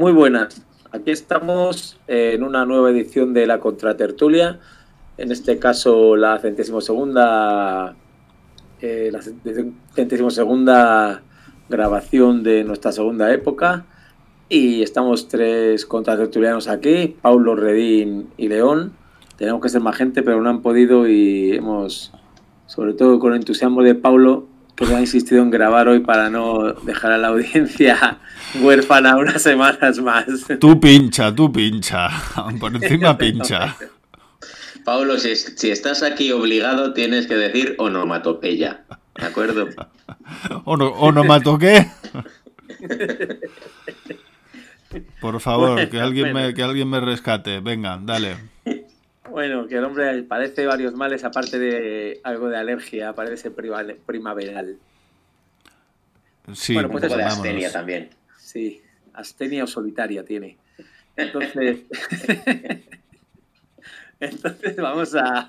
Muy buenas. Aquí estamos en una nueva edición de la Contratertulia. En este caso, la 102ª grabación de nuestra segunda época. Y estamos 3 contratertulianos aquí, Paulo, Redín y León. Tenemos que ser más gente, pero no han podido y hemos, sobre todo con el entusiasmo de Paulo, que ha insistido en grabar hoy para no dejar a la audiencia huérfana unas semanas más. Tú pincha. Por encima pincha. Paulo, si estás aquí obligado, tienes que decir onomatopeya, ¿de acuerdo? ¿Onomatoqué? Por favor, que alguien me rescate. Venga, dale. Bueno, que el hombre padece varios males, aparte de algo de alergia, parece primaveral. Sí, bueno, pues un poco de astenia también. Sí, astenia o solitaria tiene. Entonces, vamos a...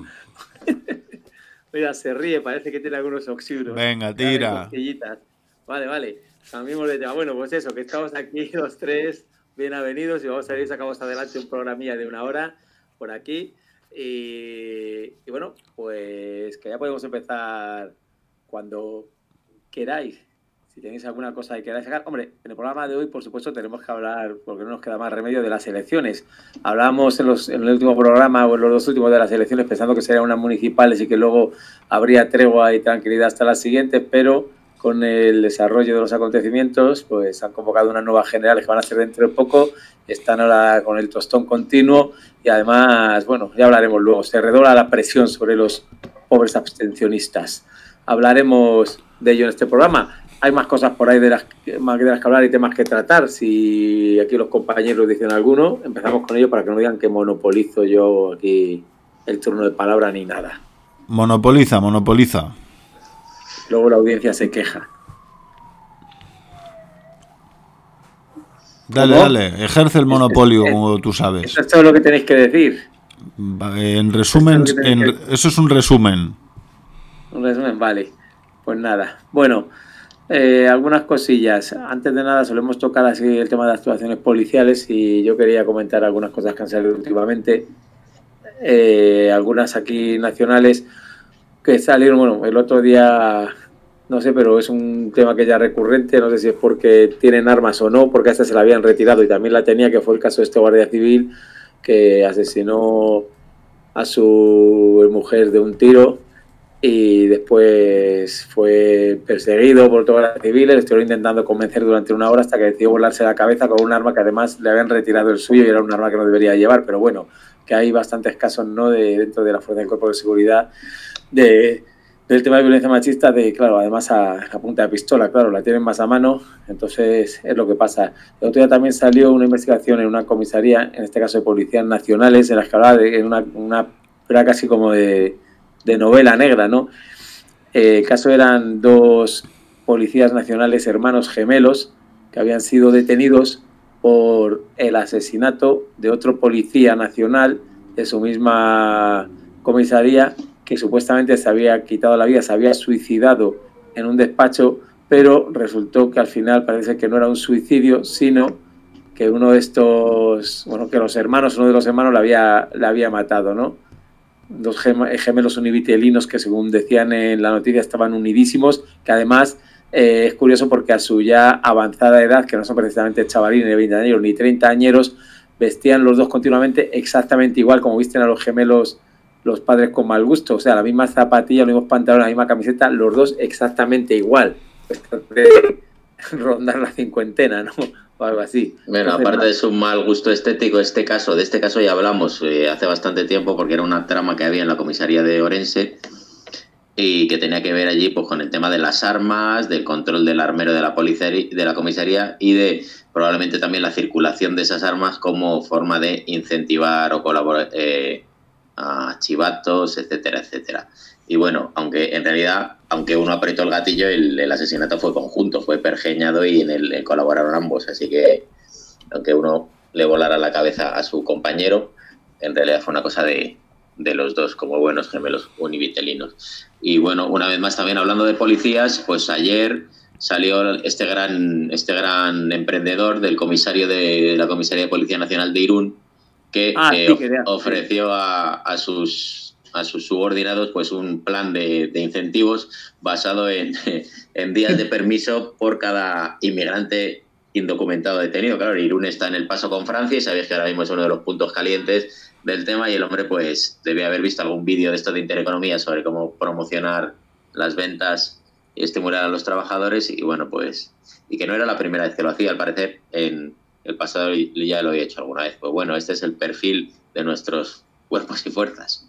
Mira, se ríe, parece que tiene algunos oxíuros. Venga, tira. Vale. Cambiemos de tema. Bueno, pues eso, que estamos aquí los 3 bien avenidos y vamos a ir, sacamos adelante un programilla de 1 hora por aquí. Y bueno, pues que ya podemos empezar cuando queráis. Si tenéis alguna cosa que queráis sacar. Hombre, en el programa de hoy, por supuesto, tenemos que hablar, porque no nos queda más remedio, de las elecciones. Hablábamos en el último programa, o en los 2 últimos de las elecciones, pensando que serían unas municipales y que luego habría tregua y tranquilidad hasta las siguientes, pero con el desarrollo de los acontecimientos, pues han convocado unas nuevas generales que van a ser dentro de poco. Están ahora con el tostón continuo y además, bueno, ya hablaremos luego. Se redobla la presión sobre los pobres abstencionistas. Hablaremos de ello en este programa. Hay más cosas por ahí de las que hablar y temas que tratar. Si aquí los compañeros dicen alguno, empezamos con ello para que no digan que monopolizo yo aquí el turno de palabra ni nada. Monopoliza. Luego la audiencia se queja. Dale, ejerce el monopolio como tú sabes. Eso es todo lo que tenéis que decir. En resumen, eso es un resumen. Un resumen, vale. Pues nada. Bueno, algunas cosillas. Antes de nada, solemos tocar así el tema de las actuaciones policiales y yo quería comentar algunas cosas que han salido últimamente. Algunas aquí nacionales que salieron, bueno, el otro día, no sé, pero es un tema que ya es recurrente, no sé si es porque tienen armas o no, porque hasta se la habían retirado y también la tenía, que fue el caso de este guardia civil que asesinó a su mujer de un tiro y después fue perseguido por todas las civiles. Estuvieron intentando convencer durante 1 hora hasta que decidió volarse la cabeza con un arma que además le habían retirado el suyo y era un arma que no debería llevar, pero bueno, que hay bastantes casos, ¿no?, dentro de la fuerza del cuerpo de seguridad del tema de violencia machista, claro, además a punta de pistola, claro, la tienen más a mano, entonces es lo que pasa. El otro día también salió una investigación en una comisaría, en este caso de policías nacionales, en la que hablaba de era casi como de novela negra, ¿no? El caso eran 2 policías nacionales hermanos gemelos que habían sido detenidos por el asesinato de otro policía nacional de su misma comisaría, que supuestamente se había quitado la vida, se había suicidado en un despacho, pero resultó que al final parece que no era un suicidio, sino que uno de estos, bueno, que uno de los hermanos la había matado, ¿no? 2 gemelos univitelinos que, según decían en la noticia, estaban unidísimos, que además es curioso porque a su ya avanzada edad, que no son precisamente chavalines de 20 años ni 30 añeros, vestían los 2 continuamente exactamente igual como visten a los gemelos los padres con mal gusto, o sea, la misma zapatilla, los mismos pantalones, la misma camiseta, los 2 exactamente igual. De rondar la cincuentena, ¿no? O algo así. Bueno, entonces, aparte de su mal gusto estético, de este caso ya hablamos hace bastante tiempo, porque era una trama que había en la comisaría de Orense y que tenía que ver allí pues con el tema de las armas, del control del armero de la comisaría y de probablemente también la circulación de esas armas como forma de incentivar o colaborar a chivatos, etcétera, etcétera. Y bueno, aunque en realidad, aunque uno apretó el gatillo, el asesinato fue conjunto, fue pergeñado y en él colaboraron ambos, así que aunque uno le volara la cabeza a su compañero, en realidad fue una cosa de los 2 como buenos gemelos univitelinos. Y bueno, una vez más también hablando de policías, pues ayer salió este gran emprendedor del comisario de la Comisaría de Policía Nacional de Irún, que ofreció a sus subordinados pues un plan de incentivos basado en días de permiso por cada inmigrante indocumentado detenido. Claro, Irún está en el paso con Francia y sabéis que ahora mismo es uno de los puntos calientes del tema, y el hombre pues debe haber visto algún vídeo de esto de Intereconomía sobre cómo promocionar las ventas y estimular a los trabajadores, y bueno, pues, y que no era la primera vez que lo hacía, al parecer en el pasado ya lo había hecho alguna vez. Pues bueno, este es el perfil de nuestros cuerpos y fuerzas.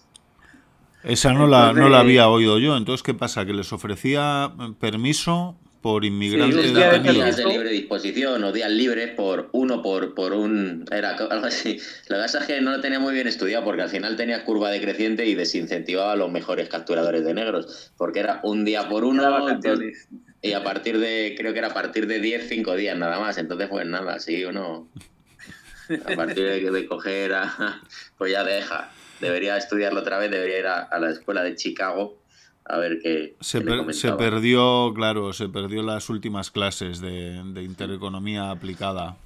Esa no la había oído yo. Entonces, ¿qué pasa? ¿Que les ofrecía permiso por inmigrante detenido? Días de libre disposición o días libres por un... Era algo así. Lo que pasa es que no lo tenía muy bien estudiado, porque al final tenía curva decreciente y desincentivaba a los mejores capturadores de negros, porque era un día por uno, y a partir de, creo que era a partir de 10, 5 días nada más. Entonces, pues nada, sí, uno... A partir de coger pues ya deja. Debería estudiarlo otra vez, debería ir a la escuela de Chicago a ver qué se perdió las últimas clases de Intereconomía aplicada.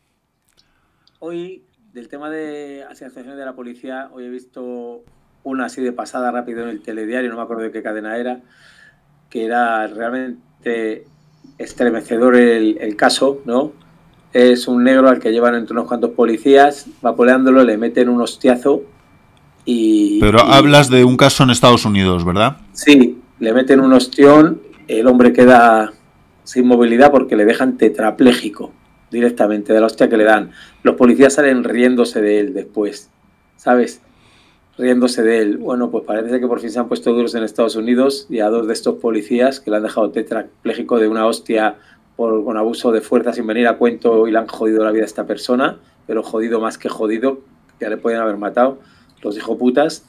Hoy, del tema de asociaciones de la policía, hoy he visto una así de pasada rápido en el telediario, no me acuerdo de qué cadena era, que era realmente estremecedor el caso, ¿no? Es un negro al que llevan entre unos cuantos policías, vapuleándolo, le meten un hostiazo. Pero hablas de un caso en Estados Unidos, ¿verdad? Sí, le meten un ostión, el hombre queda sin movilidad porque le dejan tetrapléjico directamente de la hostia que le dan. Los policías salen riéndose de él después, ¿sabes? Riéndose de él. Bueno, pues parece que por fin se han puesto duros en Estados Unidos, y a 2 de estos policías que le han dejado tetrapléjico de una hostia con abuso de fuerza sin venir a cuento, y le han jodido la vida a esta persona, pero jodido más que jodido, ya le pueden haber matado los hijoputas.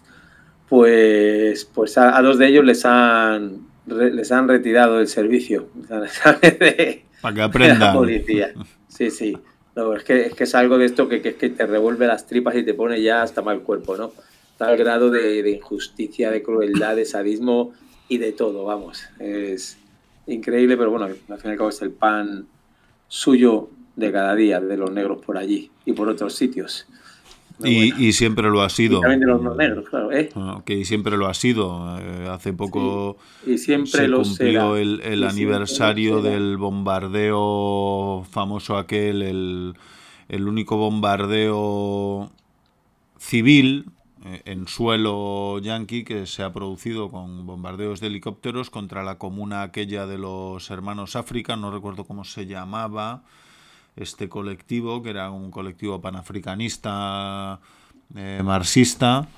Pues a 2 de ellos les han retirado del servicio, para que aprendan. De la policía. Sí. No, es que es algo de esto que te revuelve las tripas y te pone ya hasta mal cuerpo, ¿no? Tal grado de injusticia, de crueldad, de sadismo y de todo, vamos. Es increíble, pero bueno, al fin y al cabo es el pan suyo de cada día, de los negros por allí y por otros sitios. Y siempre lo ha sido. Y también de los no negros, claro, ¿eh? Que siempre lo ha sido. Hace poco y siempre se cumplió será. el aniversario del bombardeo famoso aquel, el único bombardeo civil en suelo yanqui que se ha producido con bombardeos de helicópteros contra la comuna aquella de los hermanos África, no recuerdo cómo se llamaba este colectivo, que era un colectivo panafricanista marxista,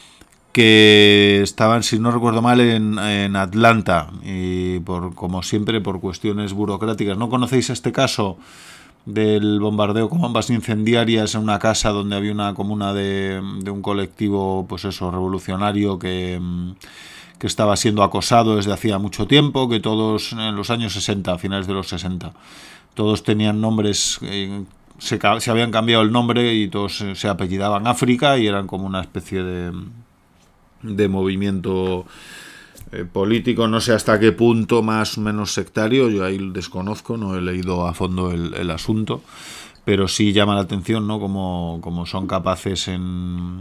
que estaban, si no recuerdo mal, en Atlanta, y como siempre por cuestiones burocráticas. ¿No conocéis este caso del bombardeo con bombas incendiarias en una casa donde había una comuna de un colectivo, pues eso, revolucionario que estaba siendo acosado desde hacía mucho tiempo, que todos en los años 60, a finales de los 60, todos tenían nombres, se habían cambiado el nombre y todos se apellidaban África, y eran como una especie de movimiento político, no sé hasta qué punto, más o menos sectario. Yo ahí desconozco, no he leído a fondo el asunto, pero sí llama la atención, ¿no? Como son capaces en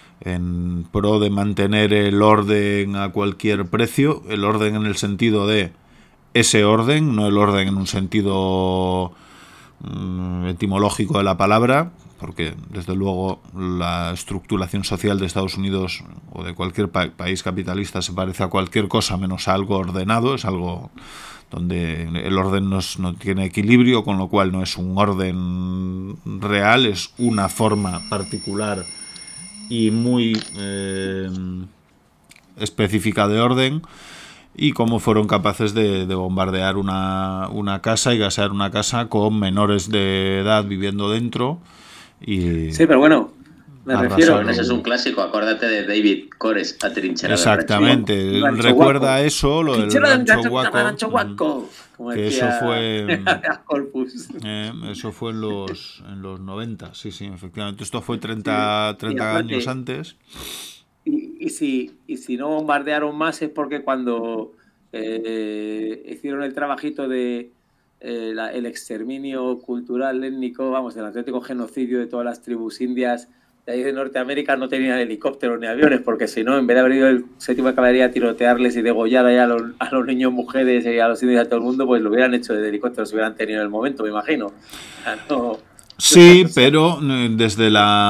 pro de mantener el orden a cualquier precio, el orden en el sentido de ese orden, no el orden en un sentido etimológico de la palabra, porque desde luego la estructuración social de Estados Unidos o de cualquier país capitalista se parece a cualquier cosa menos a algo ordenado, es algo donde el orden no tiene equilibrio, con lo cual no es un orden real, es una forma particular y muy específica de orden. Y cómo fueron capaces de bombardear una casa y gasear una casa con menores de edad viviendo dentro. Y sí, pero bueno, me refiero... Ese es un clásico, acuérdate de David Cores, Atrincherado. Exactamente, recuerda eso, lo del Rancho Guaco, que eso fue eso fue en los 90, sí, efectivamente. Esto fue 30 años antes. Y si no bombardearon más es porque cuando hicieron el trabajito de el exterminio cultural étnico, vamos, el auténtico genocidio de todas las tribus indias de ahí de Norteamérica. No tenían helicópteros ni aviones, porque si no, en vez de haber ido el séptimo de caballería a tirotearles y degollar ahí a los niños, mujeres y a los indios, a todo el mundo, pues lo hubieran hecho de helicópteros, si hubieran tenido en el momento, me imagino. No, Sí, pero desde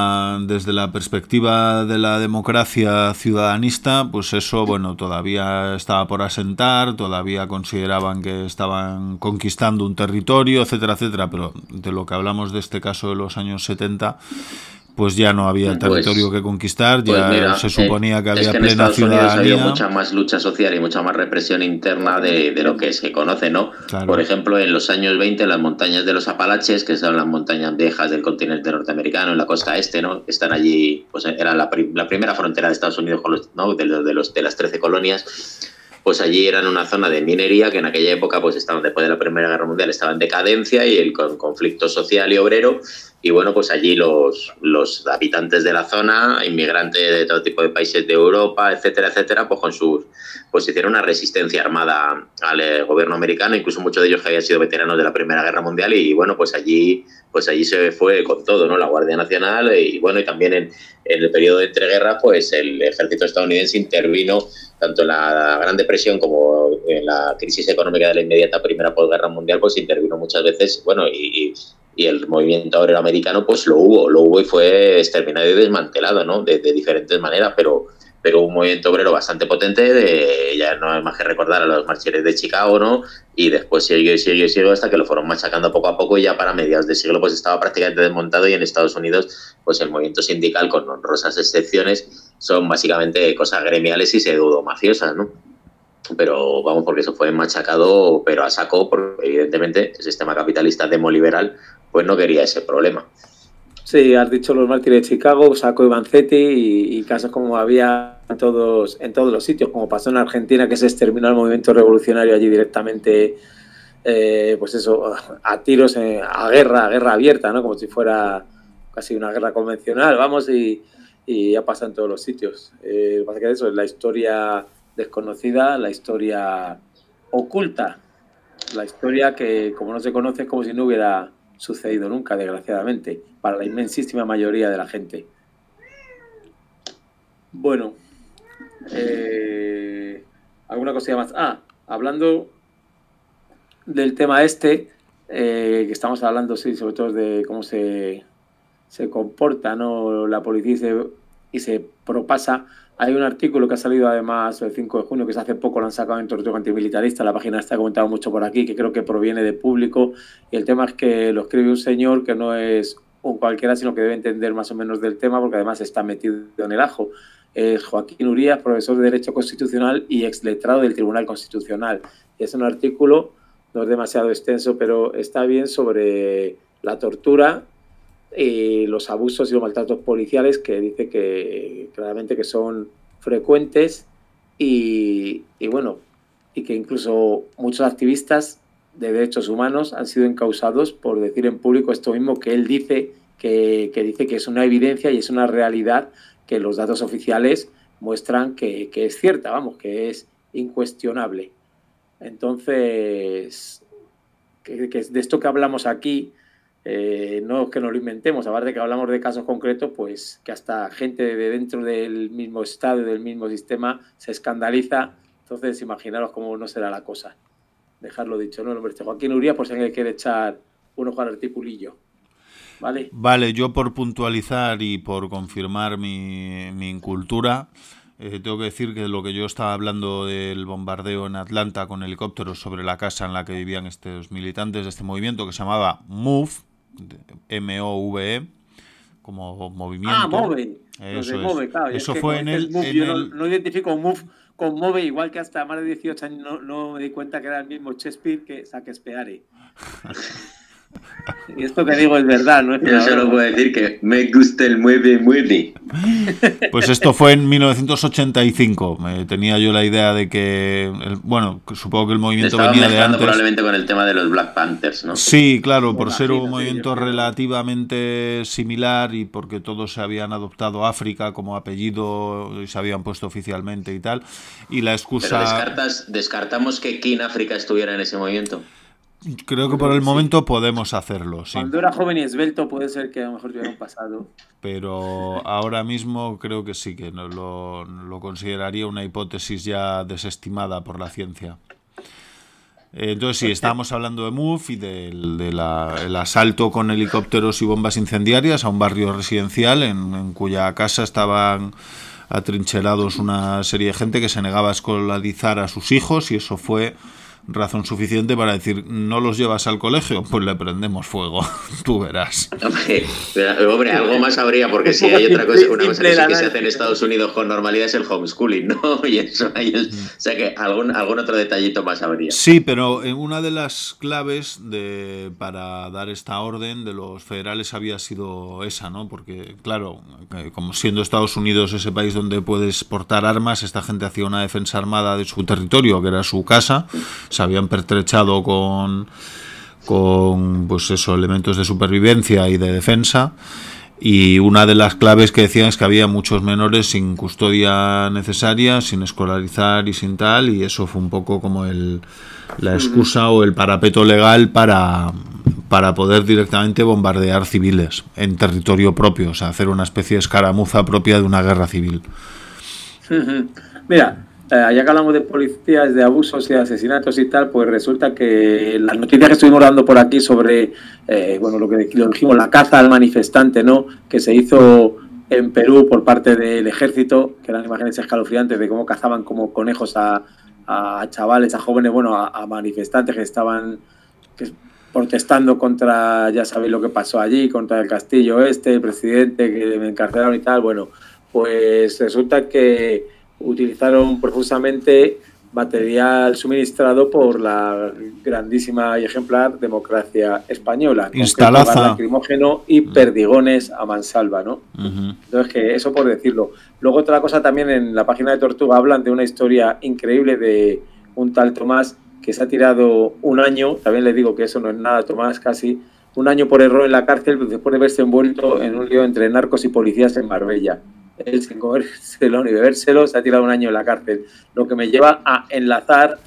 la perspectiva de la democracia ciudadanista, pues eso, bueno, todavía estaba por asentar, todavía consideraban que estaban conquistando un territorio, etcétera, etcétera, pero de lo que hablamos de este caso de los años 70, pues ya no había territorio que conquistar, ya mira, se suponía que había es que en plena Estados Unidos ha habido ciudadanía. mucha más lucha social y mucha más represión interna de lo que se conoce, ¿no? Claro. Por ejemplo, en los años 20, en las montañas de los Apalaches, que son las montañas viejas del continente norteamericano, en la costa este, ¿no? Están allí, pues era la primera frontera de Estados Unidos con los, ¿no? de las 13 colonias. Pues allí eran una zona de minería que en aquella época, pues estaban, después de la Primera Guerra Mundial, estaba en decadencia y el conflicto social y obrero. Y bueno, pues allí los habitantes de la zona, inmigrantes de todo tipo de países de Europa, etcétera, etcétera, pues hicieron una resistencia armada al gobierno americano, incluso muchos de ellos que habían sido veteranos de la Primera Guerra Mundial, y bueno, pues allí se fue con todo, ¿no? La Guardia Nacional, y bueno, y también en el periodo de entreguerras, pues el ejército estadounidense intervino tanto en la Gran Depresión como en la crisis económica de la inmediata Primera Posguerra Mundial, pues intervino muchas veces, bueno, y el movimiento obrero americano pues lo hubo y fue exterminado y desmantelado, ¿no? De diferentes maneras, pero un movimiento obrero bastante potente, ya no hay más que recordar a los marcheres de Chicago, ¿no? Y después siguió hasta que lo fueron machacando poco a poco, y ya para mediados de siglo pues estaba prácticamente desmontado, y en Estados Unidos pues el movimiento sindical, con honrosas excepciones, son básicamente cosas gremiales y pseudo-mafiosas, ¿no? Pero vamos, porque eso fue machacado, pero a saco, porque evidentemente el sistema capitalista demoliberal pues no quería ese problema. Sí, has dicho los mártires de Chicago, Sacco y Vanzetti, y casos como había en todos los sitios, como pasó en Argentina, que se exterminó el movimiento revolucionario allí directamente, pues eso, a tiros, a guerra abierta, ¿no? Como si fuera casi una guerra convencional, vamos, y ya pasa en todos los sitios. Lo que pasa es que eso es la historia desconocida, la historia oculta, la historia que, como no se conoce, es como si no hubiera sucedido nunca, desgraciadamente, para la inmensísima mayoría de la gente. Bueno, ¿alguna cosilla más? Hablando del tema que estamos hablando, sí, sobre todo de cómo se comporta, ¿no?, la policía y se propasa. Hay un artículo que ha salido además el 5 de junio, que hace poco lo han sacado en Tortuga Antimilitarista, la página está comentado mucho por aquí, que creo que proviene de Público, y el tema es que lo escribe un señor que no es un cualquiera, sino que debe entender más o menos del tema, porque además está metido en el ajo. Es Joaquín Urías, profesor de Derecho Constitucional y exletrado del Tribunal Constitucional. Y es un artículo, no es demasiado extenso, pero está bien, sobre la tortura, los abusos y los maltratos policiales, que dice que claramente que son frecuentes, y bueno, y que incluso muchos activistas de derechos humanos han sido encausados por decir en público esto mismo que él dice, que dice que es una evidencia y es una realidad que los datos oficiales muestran que es cierta, vamos, que es incuestionable. Entonces, que de esto que hablamos aquí, no es que nos lo inventemos, aparte de que hablamos de casos concretos, pues que hasta gente de dentro del mismo Estado y del mismo sistema se escandaliza. Entonces, imaginaros cómo no será la cosa. Dejarlo dicho, ¿no? El nombre de Joaquín Urías, por si alguien quiere echar un ojo al articulillo. ¿Vale? Vale, yo por puntualizar y por confirmar mi incultura, tengo que decir que lo que yo estaba hablando del bombardeo en Atlanta con helicópteros sobre la casa en la que vivían estos militantes de este movimiento, que se llamaba MOVE, M-O-V-E, como movimiento. MOVE. Eso es. MOVE, claro. Eso es que fue en el... Yo no identifico MOVE con MOVE, igual que hasta más de 18 años no me di cuenta que era el mismo Shakespeare que Shakespeare. Y esto que digo es verdad, ¿no? Yo solo puedo decir que me gusta el mueve. Pues esto fue en 1985. Tenía yo la idea de que, supongo que el movimiento venía de antes. Probablemente con el tema de los Black Panthers, ¿no? Sí, claro, por ser un movimiento relativamente similar y porque todos se habían adoptado África como apellido y se habían puesto oficialmente y tal. Y la excusa... Pero descartamos que King África estuviera en ese movimiento. Creo que por el momento podemos hacerlo, sí. Cuando era joven y esbelto puede ser que a lo mejor tuviera un pasado. Pero ahora mismo creo que sí, que lo consideraría una hipótesis ya desestimada por la ciencia. Entonces sí, estábamos hablando de MUF y del asalto con helicópteros y bombas incendiarias a un barrio residencial en cuya casa estaban atrincherados una serie de gente que se negaba a escolarizar a sus hijos, y eso fue razón suficiente para decir: ¿no los llevas al colegio? Pues le prendemos fuego, tú verás. Hombre, algo más habría, porque si hay una cosa que se hace en Estados Unidos con normalidad es el homeschooling, ¿no? Y eso o sea que algún otro detallito más habría. Sí, pero una de las claves para dar esta orden de los federales había sido esa, ¿no? Porque, claro, como siendo Estados Unidos ese país donde puedes portar armas, esta gente hacía una defensa armada de su territorio, que era su casa. Se habían pertrechado con pues eso, elementos de supervivencia y de defensa, y una de las claves que decían es que había muchos menores sin custodia necesaria, sin escolarizar y sin tal, y eso fue un poco como la excusa o el parapeto legal para poder directamente bombardear civiles en territorio propio, o sea, hacer una especie de escaramuza propia de una guerra civil. Mira, ya que hablamos de policías, de abusos y de asesinatos y tal, pues resulta que las noticias que estuvimos dando por aquí sobre, lo que dijimos, la caza al manifestante, ¿no?, que se hizo en Perú por parte del ejército, que eran imágenes escalofriantes de cómo cazaban como conejos a chavales, a jóvenes, a manifestantes que estaban protestando contra, ya sabéis lo que pasó allí, contra el castillo el presidente que me encarcelaron y tal. Bueno, pues resulta que utilizaron profusamente material suministrado por la grandísima y ejemplar democracia española, Instalaza, lacrimógeno y perdigones a mansalva, ¿no? Entonces, que eso por decirlo. Luego, otra cosa también, en la página de Tortuga hablan de una historia increíble de un tal Tomás que se ha tirado un año, también le digo que eso no es nada, Tomás, casi un año por error en la cárcel después de verse envuelto en un lío entre narcos y policías en Marbella. Él, sin comérselo ni bebérselo, se ha tirado un año en la cárcel. Lo que me lleva a enlazar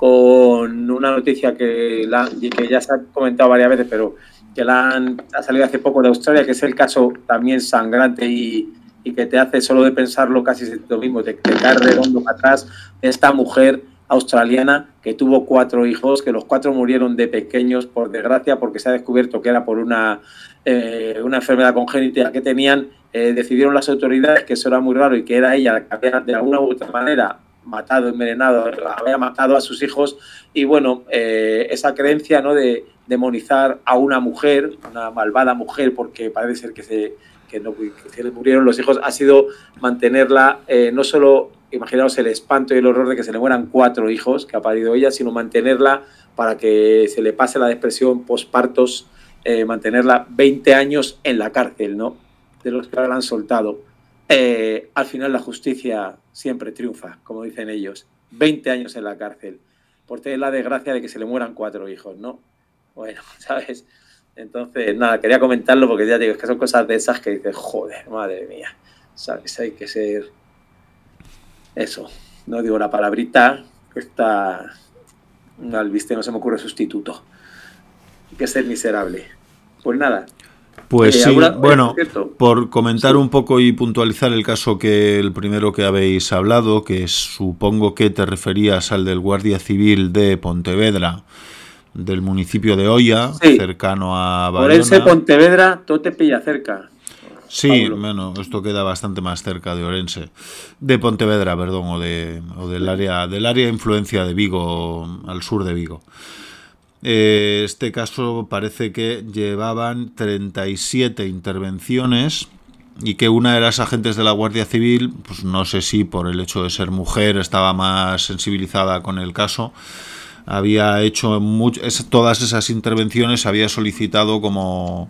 con una noticia que ya se ha comentado varias veces, pero que ha salido hace poco de Australia, que es el caso también sangrante y que te hace, solo de pensarlo, casi lo mismo, te cae redondo para atrás, de esta mujer australiana que tuvo 4 hijos, que los 4 murieron de pequeños, por desgracia, porque se ha descubierto que era por una enfermedad congénita que tenían. Decidieron las autoridades que eso era muy raro y que era ella la que había de alguna u otra manera matado, envenenado, había matado a sus hijos. Y bueno, esa creencia, ¿no?, de demonizar a una mujer, una malvada mujer, porque parece ser que se le murieron los hijos, ha sido mantenerla, no solo, imaginaos el espanto y el horror de que se le mueran 4 hijos que ha parido ella, sino mantenerla para que se le pase la depresión pospartos, mantenerla 20 años en la cárcel, ¿no?, de los que la han soltado. Al final la justicia siempre triunfa, como dicen ellos. 20 años en la cárcel por tener la desgracia de que se le mueran 4 hijos, ¿no? Bueno, ¿sabes? Entonces, nada, quería comentarlo porque ya digo, es que son cosas de esas que dices, joder, madre mía, ¿sabes? Hay que ser eso, no digo la palabrita, está al viste, no se me ocurre sustituto. Hay que ser miserable. Pues nada. Pues sí, bueno, por comentar un poco y puntualizar el caso el primero que habéis hablado, que supongo que te referías al del Guardia Civil de Pontevedra, del municipio de Oia, sí, cercano a Bayona. Orense, Pontevedra, todo te pilla cerca. Sí, bueno, esto queda bastante más cerca de Orense, de Pontevedra, perdón, o del área de influencia de Vigo, al sur de Vigo. Este caso parece que llevaban 37 intervenciones y que una de las agentes de la Guardia Civil, pues no sé si por el hecho de ser mujer estaba más sensibilizada con el caso, había hecho todas esas intervenciones, había solicitado como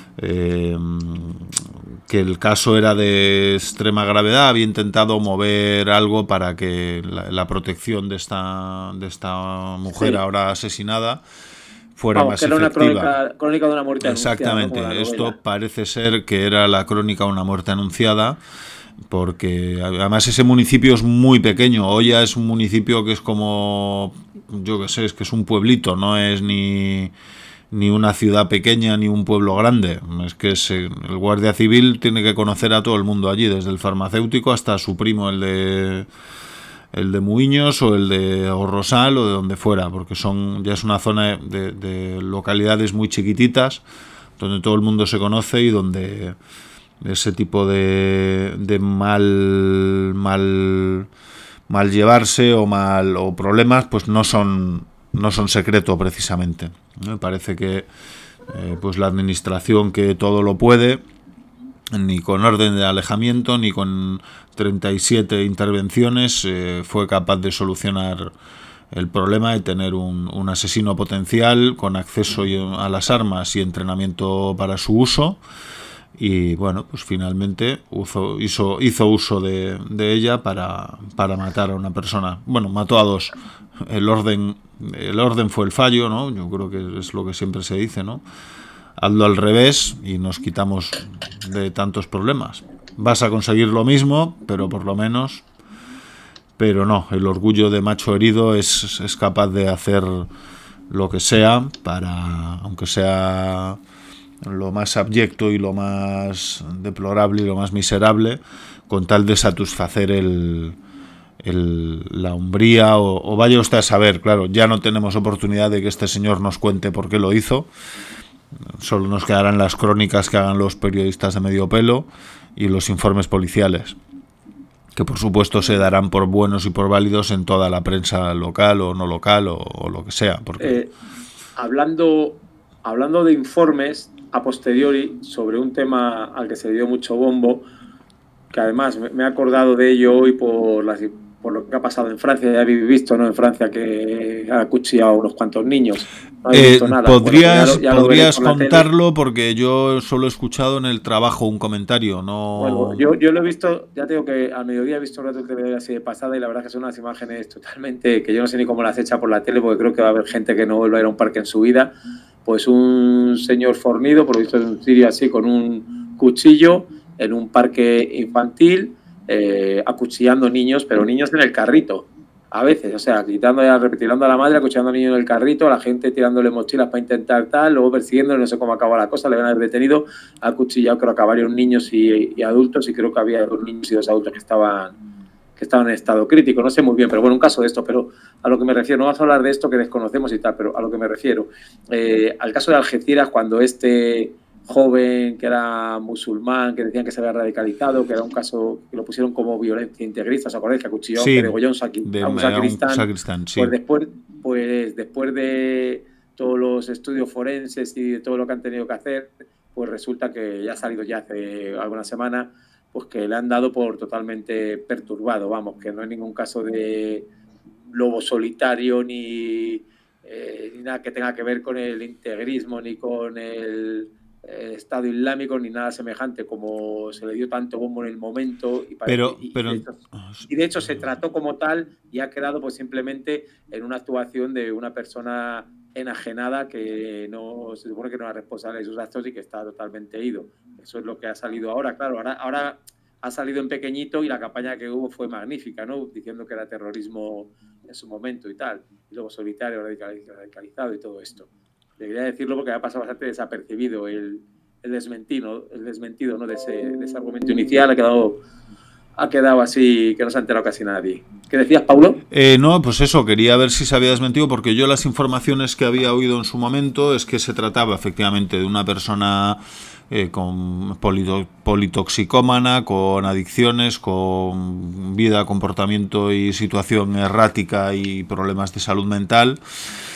que el caso era de extrema gravedad, había intentado mover algo para que la protección de esta mujer ahora asesinada fuera más efectiva. Era una crónica de una muerte anunciada. Exactamente, esto parece ser que era la crónica de una muerte anunciada, porque además ese municipio es muy pequeño. Oya es un municipio que es como, yo qué sé, es que es un pueblito, no es ni una ciudad pequeña ni un pueblo grande. Es que el guardia civil tiene que conocer a todo el mundo allí, desde el farmacéutico hasta su primo, el de Muiños o el de Orrosal o de donde fuera, porque ya es una zona de localidades muy chiquititas donde todo el mundo se conoce y donde ese tipo de mal llevarse o problemas pues no son secreto precisamente. Me parece que pues la administración, que todo lo puede, ni con orden de alejamiento ni con 37 intervenciones fue capaz de solucionar el problema de tener un asesino potencial con acceso a las armas y entrenamiento para su uso. Y bueno, pues finalmente hizo uso de ella para matar a una persona. Bueno, mató a dos. El orden fue el fallo, ¿no? Yo creo que es lo que siempre se dice, ¿no? Hazlo al revés y nos quitamos de tantos problemas. Vas a conseguir lo mismo, pero por lo menos... Pero no, el orgullo de macho herido es capaz de hacer lo que sea para, aunque sea lo más abyecto y lo más deplorable y lo más miserable, con tal de satisfacer la hombría o vaya usted a saber. Claro, ya no tenemos oportunidad de que este señor nos cuente por qué lo hizo. Solo nos quedarán las crónicas que hagan los periodistas de medio pelo y los informes policiales, que por supuesto se darán por buenos y por válidos en toda la prensa local o no local o lo que sea. Porque... hablando de informes a posteriori sobre un tema al que se dio mucho bombo, que además me he acordado de ello hoy por lo que ha pasado en Francia. Ya habéis visto, ¿no? En Francia, que ha acuchillado a unos cuantos niños. No habéis visto nada. Podrías contarlo, porque yo solo he escuchado en el trabajo un comentario. No. Bueno, yo lo he visto, ya tengo que al mediodía he visto un rato el TV así de pasada, y la verdad es que son unas imágenes totalmente que yo no sé ni cómo las echa por la tele, porque creo que va a haber gente que no vuelva a ir a un parque en su vida. Pues un señor fornido, por lo visto de un sirio así, con un cuchillo en un parque infantil, acuchillando niños, pero niños en el carrito, a veces, o sea, retirando a la madre, acuchillando a niños en el carrito, a la gente tirándole mochilas para intentar tal, luego persiguiéndole, no sé cómo acaba la cosa, le van a haber detenido, ha acuchillado, creo que a varios niños y adultos, y creo que había 2 niños y 2 adultos que estaban en estado crítico, no sé muy bien, pero bueno, un caso de esto. Pero a lo que me refiero, no vamos a hablar de esto que desconocemos y tal, pero a lo que me refiero, al caso de Algeciras, cuando este joven que era musulmán, que decían que se había radicalizado, que era un caso que lo pusieron como violencia integrista, ¿os acordáis? Que acuchilló, que degolló a un sacristán. Sí. Pues después de todos los estudios forenses y de todo lo que han tenido que hacer, pues resulta que ya ha salido ya hace alguna semana, pues que le han dado por totalmente perturbado, vamos, que no hay ningún caso de lobo solitario ni nada que tenga que ver con el integrismo ni con el Estado Islámico ni nada semejante, como se le dio tanto bombo en el momento, y de hecho se trató como tal y ha quedado pues simplemente en una actuación de una persona enajenada que no se supone que no era responsable de sus actos y que está totalmente ido. Eso es lo que ha salido ahora. Claro, ahora ha salido en pequeñito, y la campaña que hubo fue magnífica, ¿no? Diciendo que era terrorismo en su momento y tal, y luego solitario, radicalizado y todo esto. Debería decirlo porque ha pasado bastante desapercibido el desmentido, ¿no? de ese argumento inicial. Ha quedado así, que no se ha enterado casi nadie. ¿Qué decías, Paulo? No, pues eso, quería ver si se había desmentido, porque yo las informaciones que había oído en su momento es que se trataba efectivamente de una persona con politoxicómana, con adicciones, con vida, comportamiento y situación errática y problemas de salud mental,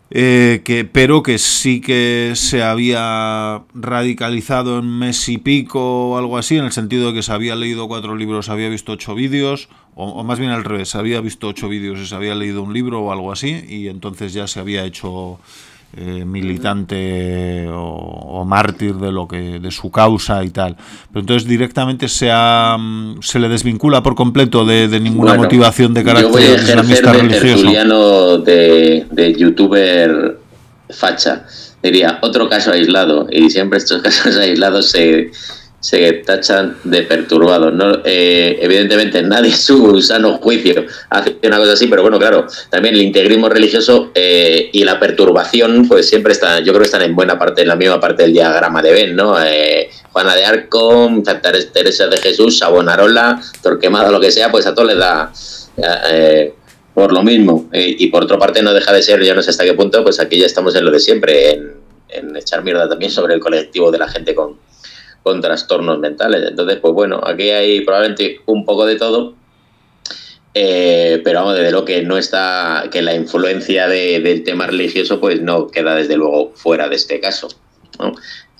pero que sí que se había radicalizado en mes y pico o algo así, en el sentido de que se había leído 4 libros, había visto 8 vídeos, o más bien al revés, había visto 8 vídeos y se había leído un libro o algo así, y entonces ya se había hecho militante o mártir de su causa y tal. Pero entonces directamente se le desvincula por completo de ninguna motivación de carácter islamista religioso. Tertuliano de youtuber facha. Diría, otro caso aislado, y siempre estos casos aislados se tachan de perturbados, ¿no? Evidentemente nadie en su sano juicio hace una cosa así, pero bueno, claro, también el integrismo religioso y la perturbación pues siempre están, yo creo que están en buena parte, en la misma parte del diagrama de Venn, ¿no? Juana de Arco, Santa Teresa de Jesús, Savonarola, Torquemada, lo que sea, pues a todos les da por lo mismo, y por otra parte no deja de ser, yo no sé hasta qué punto, pues aquí ya estamos en lo de siempre, en echar mierda también sobre el colectivo de la gente con trastornos mentales. Entonces, pues bueno, aquí hay probablemente un poco de todo, pero vamos, desde luego que no está, que la influencia del tema religioso pues no queda desde luego fuera de este caso, ¿no?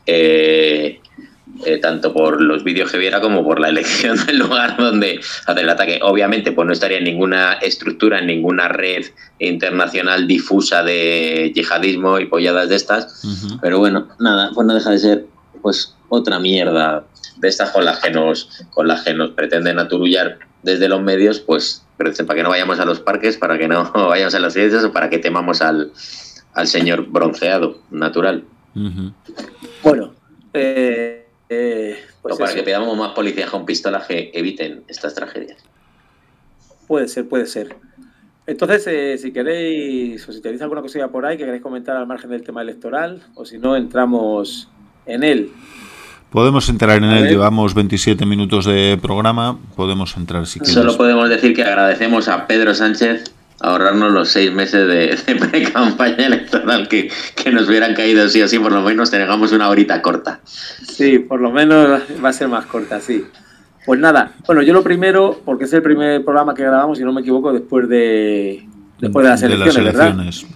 Tanto por los vídeos que viera como por la elección del lugar donde hacer el ataque. Obviamente pues no estaría en ninguna estructura, en ninguna red internacional difusa de yihadismo y polladas de estas, pero bueno, nada, pues no deja de ser pues otra mierda de estas con las que nos pretenden aturullar desde los medios, pues pero para que no vayamos a los parques, para que no vayamos a las iglesias o para que temamos al señor bronceado natural. Bueno, pues o para que pidamos más policías con pistolas que eviten estas tragedias. Puede ser. Entonces, si queréis, o si tenéis alguna cosilla por ahí que queréis comentar al margen del tema electoral, o si no, entramos en él. Podemos entrar en él, llevamos 27 minutos de programa, podemos entrar si quieres. Solo podemos decir que agradecemos a Pedro Sánchez ahorrarnos los 6 meses de pre-campaña electoral que nos hubieran caído sí o sí, por lo menos tengamos una horita corta. Sí, por lo menos va a ser más corta, sí. Pues nada, bueno, yo lo primero, porque es el primer programa que grabamos, si no me equivoco, después de las elecciones, ¿verdad?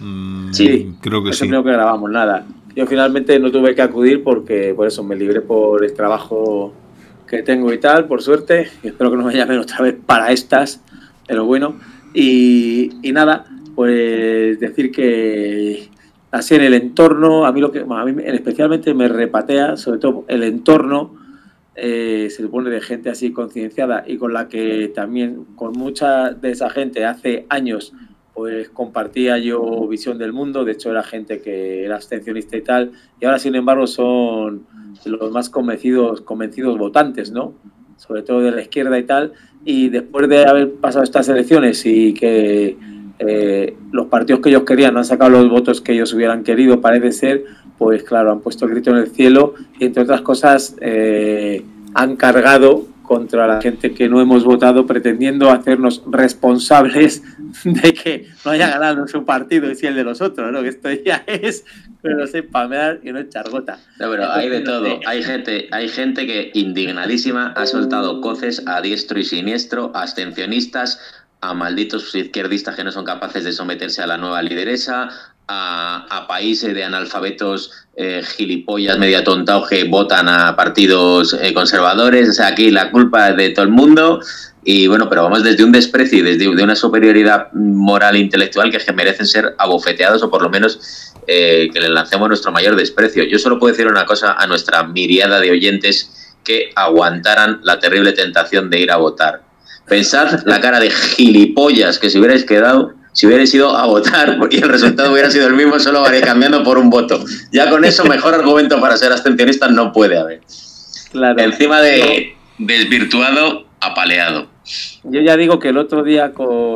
Sí, creo que es sí. Es el primero que grabamos, nada. Yo finalmente no tuve que acudir porque por eso me libré por el trabajo que tengo y tal, por suerte, y espero que no me llamen otra vez para estas, pero bueno. Y nada, pues decir que así en el entorno, a mí especialmente me repatea, sobre todo el entorno, se supone de gente así concienciada y con la que también, con mucha de esa gente hace años, pues compartía yo visión del mundo. De hecho era gente que era abstencionista y tal, y ahora sin embargo son los más convencidos votantes, ¿no? Sobre todo de la izquierda y tal, y después de haber pasado estas elecciones y que los partidos que ellos querían no han sacado los votos que ellos hubieran querido, parece ser, pues claro, han puesto el grito en el cielo y entre otras cosas han cargado contra la gente que no hemos votado, pretendiendo hacernos responsables de que no haya ganado su partido y si el de los otros, ¿no? Que esto ya es, pero no sé, pamear y no echar gota. No, pero hay de todo. Hay gente que indignadísima ha soltado coces a diestro y siniestro, a abstencionistas, a malditos izquierdistas que no son capaces de someterse a la nueva lideresa, a países de analfabetos gilipollas medio atontados que votan a partidos conservadores. O sea, aquí la culpa es de todo el mundo. Y bueno, pero vamos desde un desprecio y desde una superioridad moral e intelectual que merecen ser abofeteados o por lo menos que les lancemos nuestro mayor desprecio. Yo solo puedo decir una cosa a nuestra miriada de oyentes: que aguantaran la terrible tentación de ir a votar. Pensad la cara de gilipollas que si hubierais quedado, si hubierais ido a votar y el resultado hubiera sido el mismo, solo cambiando por un voto. Ya con eso, mejor argumento para ser abstencionista no puede haber. Claro. Encima de desvirtuado, apaleado. Yo ya digo que el otro día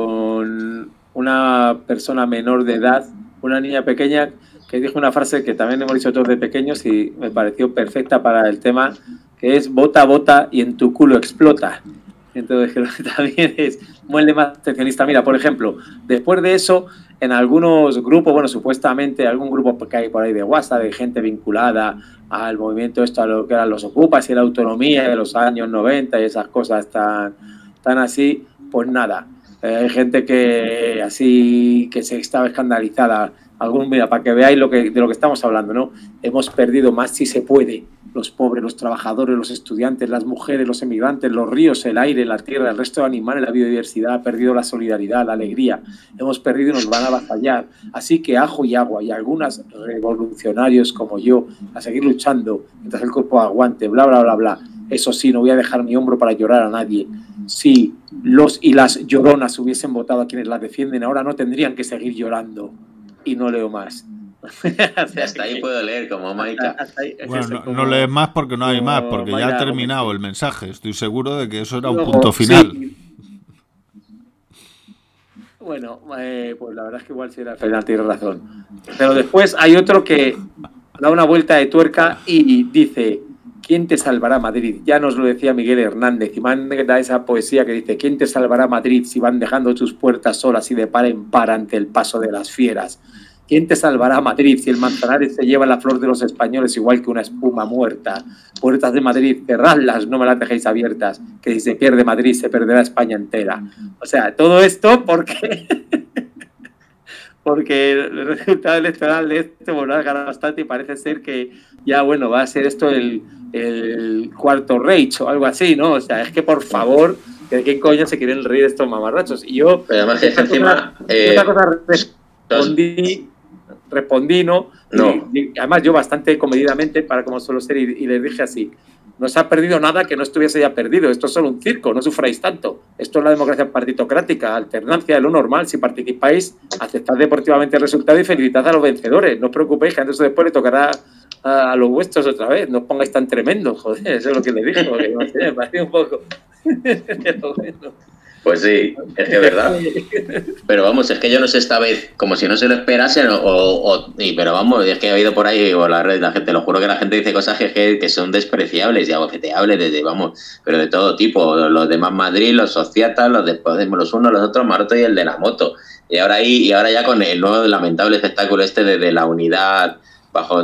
con una persona menor de edad, una niña pequeña, que dijo una frase que también hemos dicho todos de pequeños y me pareció perfecta para el tema, que es vota, vota y en tu culo explota. Entonces creo que también es muele más abstencionista. Mira, por ejemplo, después de eso, en algunos grupos, bueno, supuestamente algún grupo que hay por ahí de WhatsApp, de gente vinculada al movimiento esto, a lo que eran los Ocupas y la autonomía de los años 90 y esas cosas tan así, pues nada. Hay gente que así que se estaba escandalizada. Mira, para que veáis de lo que estamos hablando, ¿no? Hemos perdido más si se puede. Los pobres, los trabajadores, los estudiantes, las mujeres, los emigrantes, los ríos, el aire, la tierra, el resto de animales, la biodiversidad, ha perdido la solidaridad, la alegría. Hemos perdido y nos van a avasallar. Así que ajo y agua y algunos revolucionarios como yo a seguir luchando mientras el cuerpo aguante, bla, bla, bla, bla. Eso sí, no voy a dejar mi hombro para llorar a nadie. Si los y las lloronas hubiesen votado a quienes las defienden, ahora no tendrían que seguir llorando. Y no leo más. Hasta ahí puedo leer como Maika. Bueno, no lees más porque no hay más, porque ya ha terminado el mensaje. Estoy seguro de que eso era un punto final. Sí. Bueno, pues la verdad es que igual sí era Fernando, tiene razón. Pero después hay otro que da una vuelta de tuerca y dice: ¿quién te salvará Madrid? Ya nos lo decía Miguel Hernández, y manda esa poesía que dice: ¿quién te salvará Madrid si van dejando tus puertas solas y de par en par ante el paso de las fieras? ¿Quién te salvará Madrid si el Manzanares se lleva la flor de los españoles igual que una espuma muerta? Puertas de Madrid, cerradlas, no me las dejéis abiertas, que si se pierde Madrid se perderá España entera. O sea, todo esto porque el resultado electoral de esto, bueno, ha ganado bastante y parece ser que ya, bueno, va a ser esto el cuarto Reich o algo así, ¿no? O sea, es que por favor, ¿de qué coño se quieren reír estos mamarrachos? Y yo, pero además que encima respondí, ¿no? Y además yo bastante comedidamente, para como suelo ser, y les dije así: no se ha perdido nada que no estuviese ya perdido, esto es solo un circo, no sufráis tanto, esto es la democracia partitocrática, alternancia de lo normal, si participáis, aceptad deportivamente el resultado y felicitad a los vencedores, no os preocupéis que antes o después le tocará a los vuestros otra vez, no os pongáis tan tremendos, joder, eso es lo que le dije, porque no sé, me pareció un poco... Pero bueno. Pues sí, es que es verdad. Pero vamos, es que yo no sé esta vez, como si no se lo esperasen, pero vamos, es que ha habido por ahí, o la gente, lo juro que la gente dice cosas que son despreciables y abofeteables, pero de todo tipo, los de Más Madrid, los sociatas, los de Podemos, los unos, los otros, Maroto y el de la moto. Y ahora ya con el nuevo lamentable espectáculo de la unidad bajo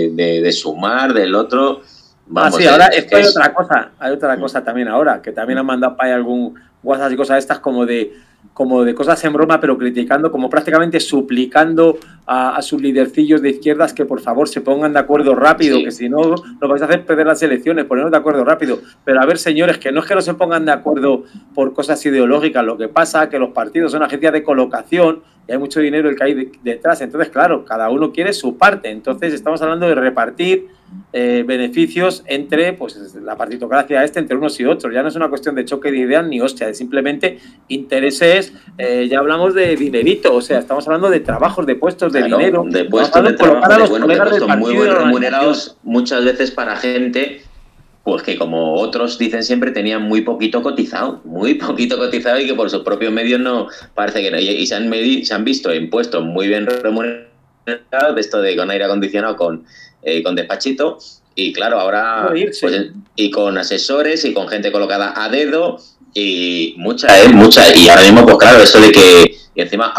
de Sumar, del otro... Vamos, sí, ahora es que hay otra cosa también ahora, que también han mandado para ahí algún WhatsApp y cosas estas como de cosas en broma, pero criticando, como prácticamente suplicando a sus lidercillos de izquierdas que por favor se pongan de acuerdo rápido, sí, que si no nos vais a hacer perder las elecciones, ponernos de acuerdo rápido. Pero a ver, señores, que no es que no se pongan de acuerdo por cosas ideológicas, lo que pasa es que los partidos son agencias de colocación y hay mucho dinero el que hay detrás, entonces claro, cada uno quiere su parte, entonces estamos hablando de repartir beneficios entre pues la partitocracia entre unos y otros, ya no es una cuestión de choque de ideas ni hostia, es simplemente intereses, ya hablamos de dinerito, o sea, estamos hablando de trabajos, de puestos de dinero, de puestos de trabajo, de puestos muy bien remunerados, muchas veces para gente pues que como otros dicen siempre tenían muy poquito cotizado y que por sus propios medios no parece que no, y se han visto en puestos muy bien remunerados, de esto de con aire acondicionado, con despachito, y claro, ahora pues, y con asesores y con gente colocada a dedo y mucha, y ahora mismo pues claro, esto de que y encima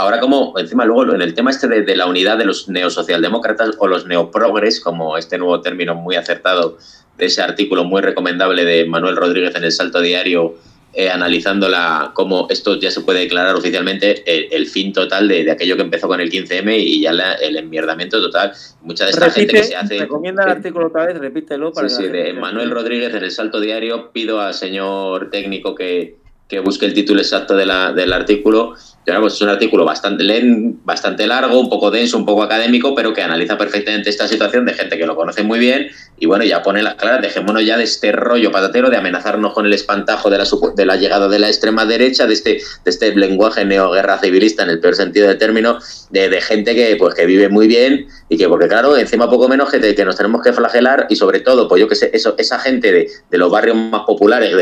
luego en el tema de la unidad de los neosocialdemócratas o los neoprogres, como este nuevo término muy acertado de ese artículo muy recomendable de Manuel Rodríguez en El Salto Diario, analizando cómo esto ya se puede declarar oficialmente el fin total de aquello que empezó con el 15M y ya el enmierdamiento total. Mucha de esta gente que se hace... Recomienda el artículo otra vez, repítelo. Para de Manuel Rodríguez en El Salto Diario. Pido al señor técnico que busque el título exacto del artículo. Pues es un artículo bastante largo, un poco denso, un poco académico, pero que analiza perfectamente esta situación de gente que lo conoce muy bien y bueno, ya pone las claras, dejémonos ya de este rollo patatero de amenazarnos con el espantajo de la llegada de la extrema derecha, de este lenguaje neoguerra civilista en el peor sentido del término, de gente que vive muy bien y que, porque claro, encima poco menos que nos tenemos que flagelar y sobre todo, pues yo que sé, esa gente de los barrios más populares,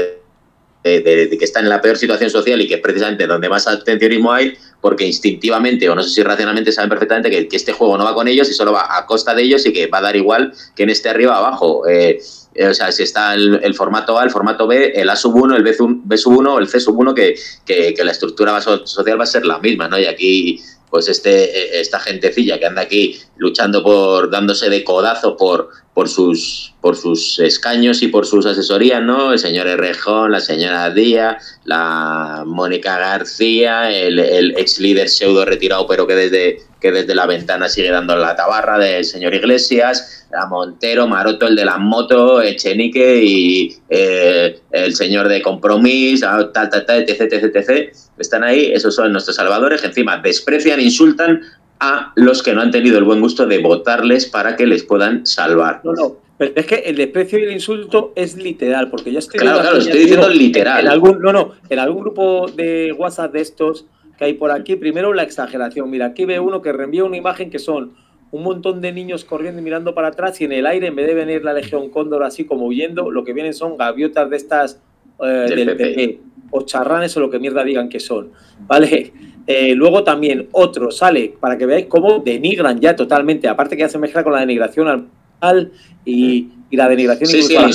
de que está en la peor situación social y que es precisamente donde más abstencionismo hay, porque instintivamente o no sé si racionalmente saben perfectamente que este juego no va con ellos y solo va a costa de ellos y que va a dar igual que en este arriba abajo. O sea, si está el formato A, el formato B, el A1, el B1, el C1, que la estructura social va a ser la misma, ¿no? Y aquí pues esta gentecilla que anda aquí luchando dándose de codazo por sus escaños y por sus asesorías, ¿no? El señor Errejón, la señora Díaz, la Mónica García, el ex líder pseudo retirado, pero que desde la ventana sigue dando la tabarra, del señor Iglesias, la Montero, Maroto, el de la moto, Echenique y el señor de Compromís, etc. Están ahí, esos son nuestros salvadores, que encima desprecian, insultan a los que no han tenido el buen gusto de votarles para que les puedan salvar. No, pero es que el desprecio y el insulto es literal, porque yo estoy... Claro, estoy diciendo literal. En algún grupo de WhatsApp de estos que hay por aquí, primero la exageración. Mira, aquí ve uno que reenvía una imagen que son un montón de niños corriendo y mirando para atrás, y en el aire, en vez de venir la Legión Cóndor así como huyendo, lo que vienen son gaviotas de estas del PP, o charranes, o lo que mierda digan que son, ¿vale? Luego también otro sale, para que veáis cómo denigran ya totalmente, aparte que ya se mezcla con la denigración y la denigración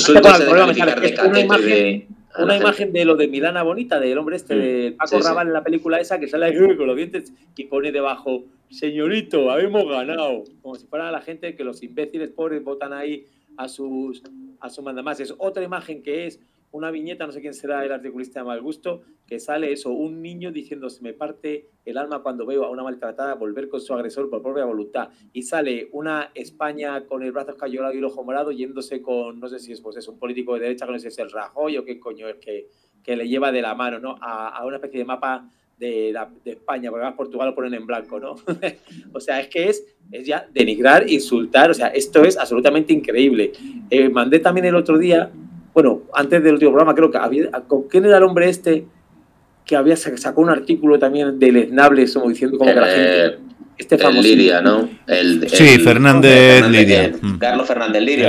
una imagen de lo de Milana Bonita, del hombre de Paco Rabanne en la película esa, que sale ahí con los dientes y pone debajo: señorito, habemos ganado, como si fuera la gente que los imbéciles pobres votan ahí a sus mandamases. Otra imagen que es una viñeta, no sé quién será el articulista de mal gusto, que sale eso, un niño diciendo: se me parte el alma cuando veo a una maltratada volver con su agresor por propia voluntad. Y sale una España con el brazo escayolado y el ojo morado yéndose con, no sé si es un político de derecha, que no sé si es el Rajoy o qué coño es, que le lleva de la mano, ¿no? a una especie de mapa de España, porque además Portugal lo ponen en blanco, ¿no? O sea, es que es ya denigrar, insultar, o sea, esto es absolutamente increíble. Mandé también el otro día, bueno, antes del último programa, creo que ¿con quién era el hombre este que sacó un artículo también deleznable, como diciendo como que la gente... famoso Liria, ¿no? Fernández Liria. Carlos Fernández Liria.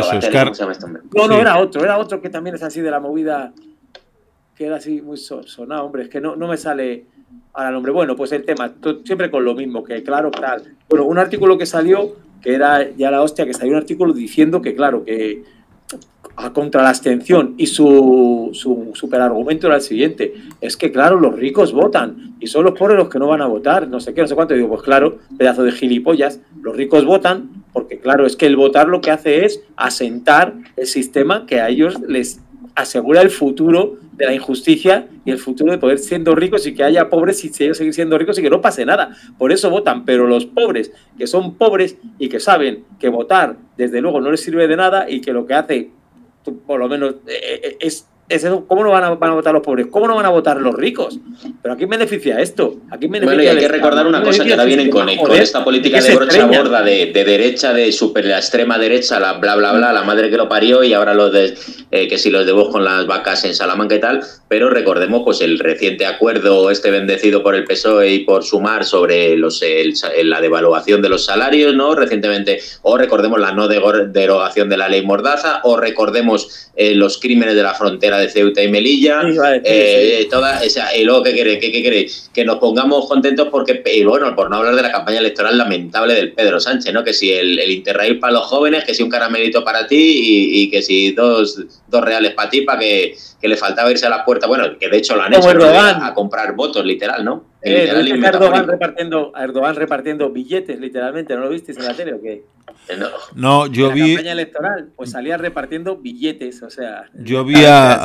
No, era otro que también es así de la movida, que era así muy sonado, hombre, es que no me sale ahora el nombre. Bueno, pues el tema, siempre con lo mismo, que claro, tal. Bueno, un artículo que salió, que era ya la hostia, que salió un artículo diciendo que, claro, que contra la abstención, y su superargumento era el siguiente: es que claro, los ricos votan y son los pobres los que no van a votar, no sé qué, no sé cuánto. Y digo, pues claro, pedazo de gilipollas, los ricos votan porque claro, es que el votar lo que hace es asentar el sistema que a ellos les asegura el futuro de la injusticia y el futuro de poder siendo ricos y que haya pobres y ellos seguir siendo ricos y que no pase nada. Por eso votan. Pero los pobres, que son pobres y que saben que votar desde luego no les sirve de nada y que lo que hace, por lo menos, es eso. ¿Cómo no van a votar los pobres? ¿Cómo no van a votar los ricos? ¿Pero a quién beneficia esto? ¿A quién beneficia? Bueno, y hay que recordar una cosa, que ahora vienen con esta política de brocha gorda de derecha, de la extrema derecha, la bla bla bla, la madre que lo parió, y ahora los de que si los de Vox con las vacas en Salamanca y tal. Pero recordemos pues el reciente acuerdo bendecido por el PSOE y por Sumar sobre la devaluación de los salarios, ¿no? Recientemente, o recordemos la no derogación de la ley Mordaza, o recordemos los crímenes de la frontera de Ceuta y Melilla, y luego ¿qué queréis? Que nos pongamos contentos porque, y bueno, por no hablar de la campaña electoral lamentable del Pedro Sánchez, ¿no? Que si el Interrail para los jóvenes, que si un caramelito para ti y que si dos reales para ti, para que le faltaba irse a la puerta. Bueno, que de hecho lo han hecho, ¿no? A comprar votos, literal, ¿no? Erdogan repartiendo billetes, literalmente. ¿No lo visteis en la tele o qué? No, yo vi... En la campaña electoral, pues salía repartiendo billetes, o sea... Yo vi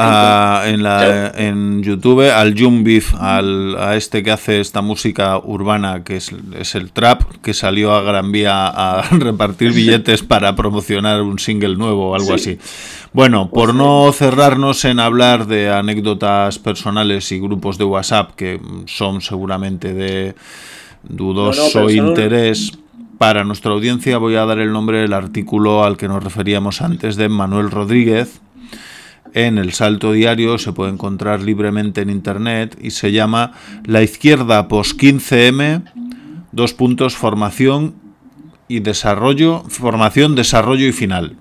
en YouTube al Jumbif, a este que hace esta música urbana, que es el trap, que salió a Gran Vía a repartir billetes para promocionar un single nuevo o algo así. Bueno, por no cerrarnos en hablar de anécdotas personales y grupos de WhatsApp que son seguramente de dudoso interés para nuestra audiencia, voy a dar el nombre del artículo al que nos referíamos antes, de Manuel Rodríguez. En El Salto Diario se puede encontrar libremente en internet y se llama La izquierda post 15M, formación, desarrollo y final.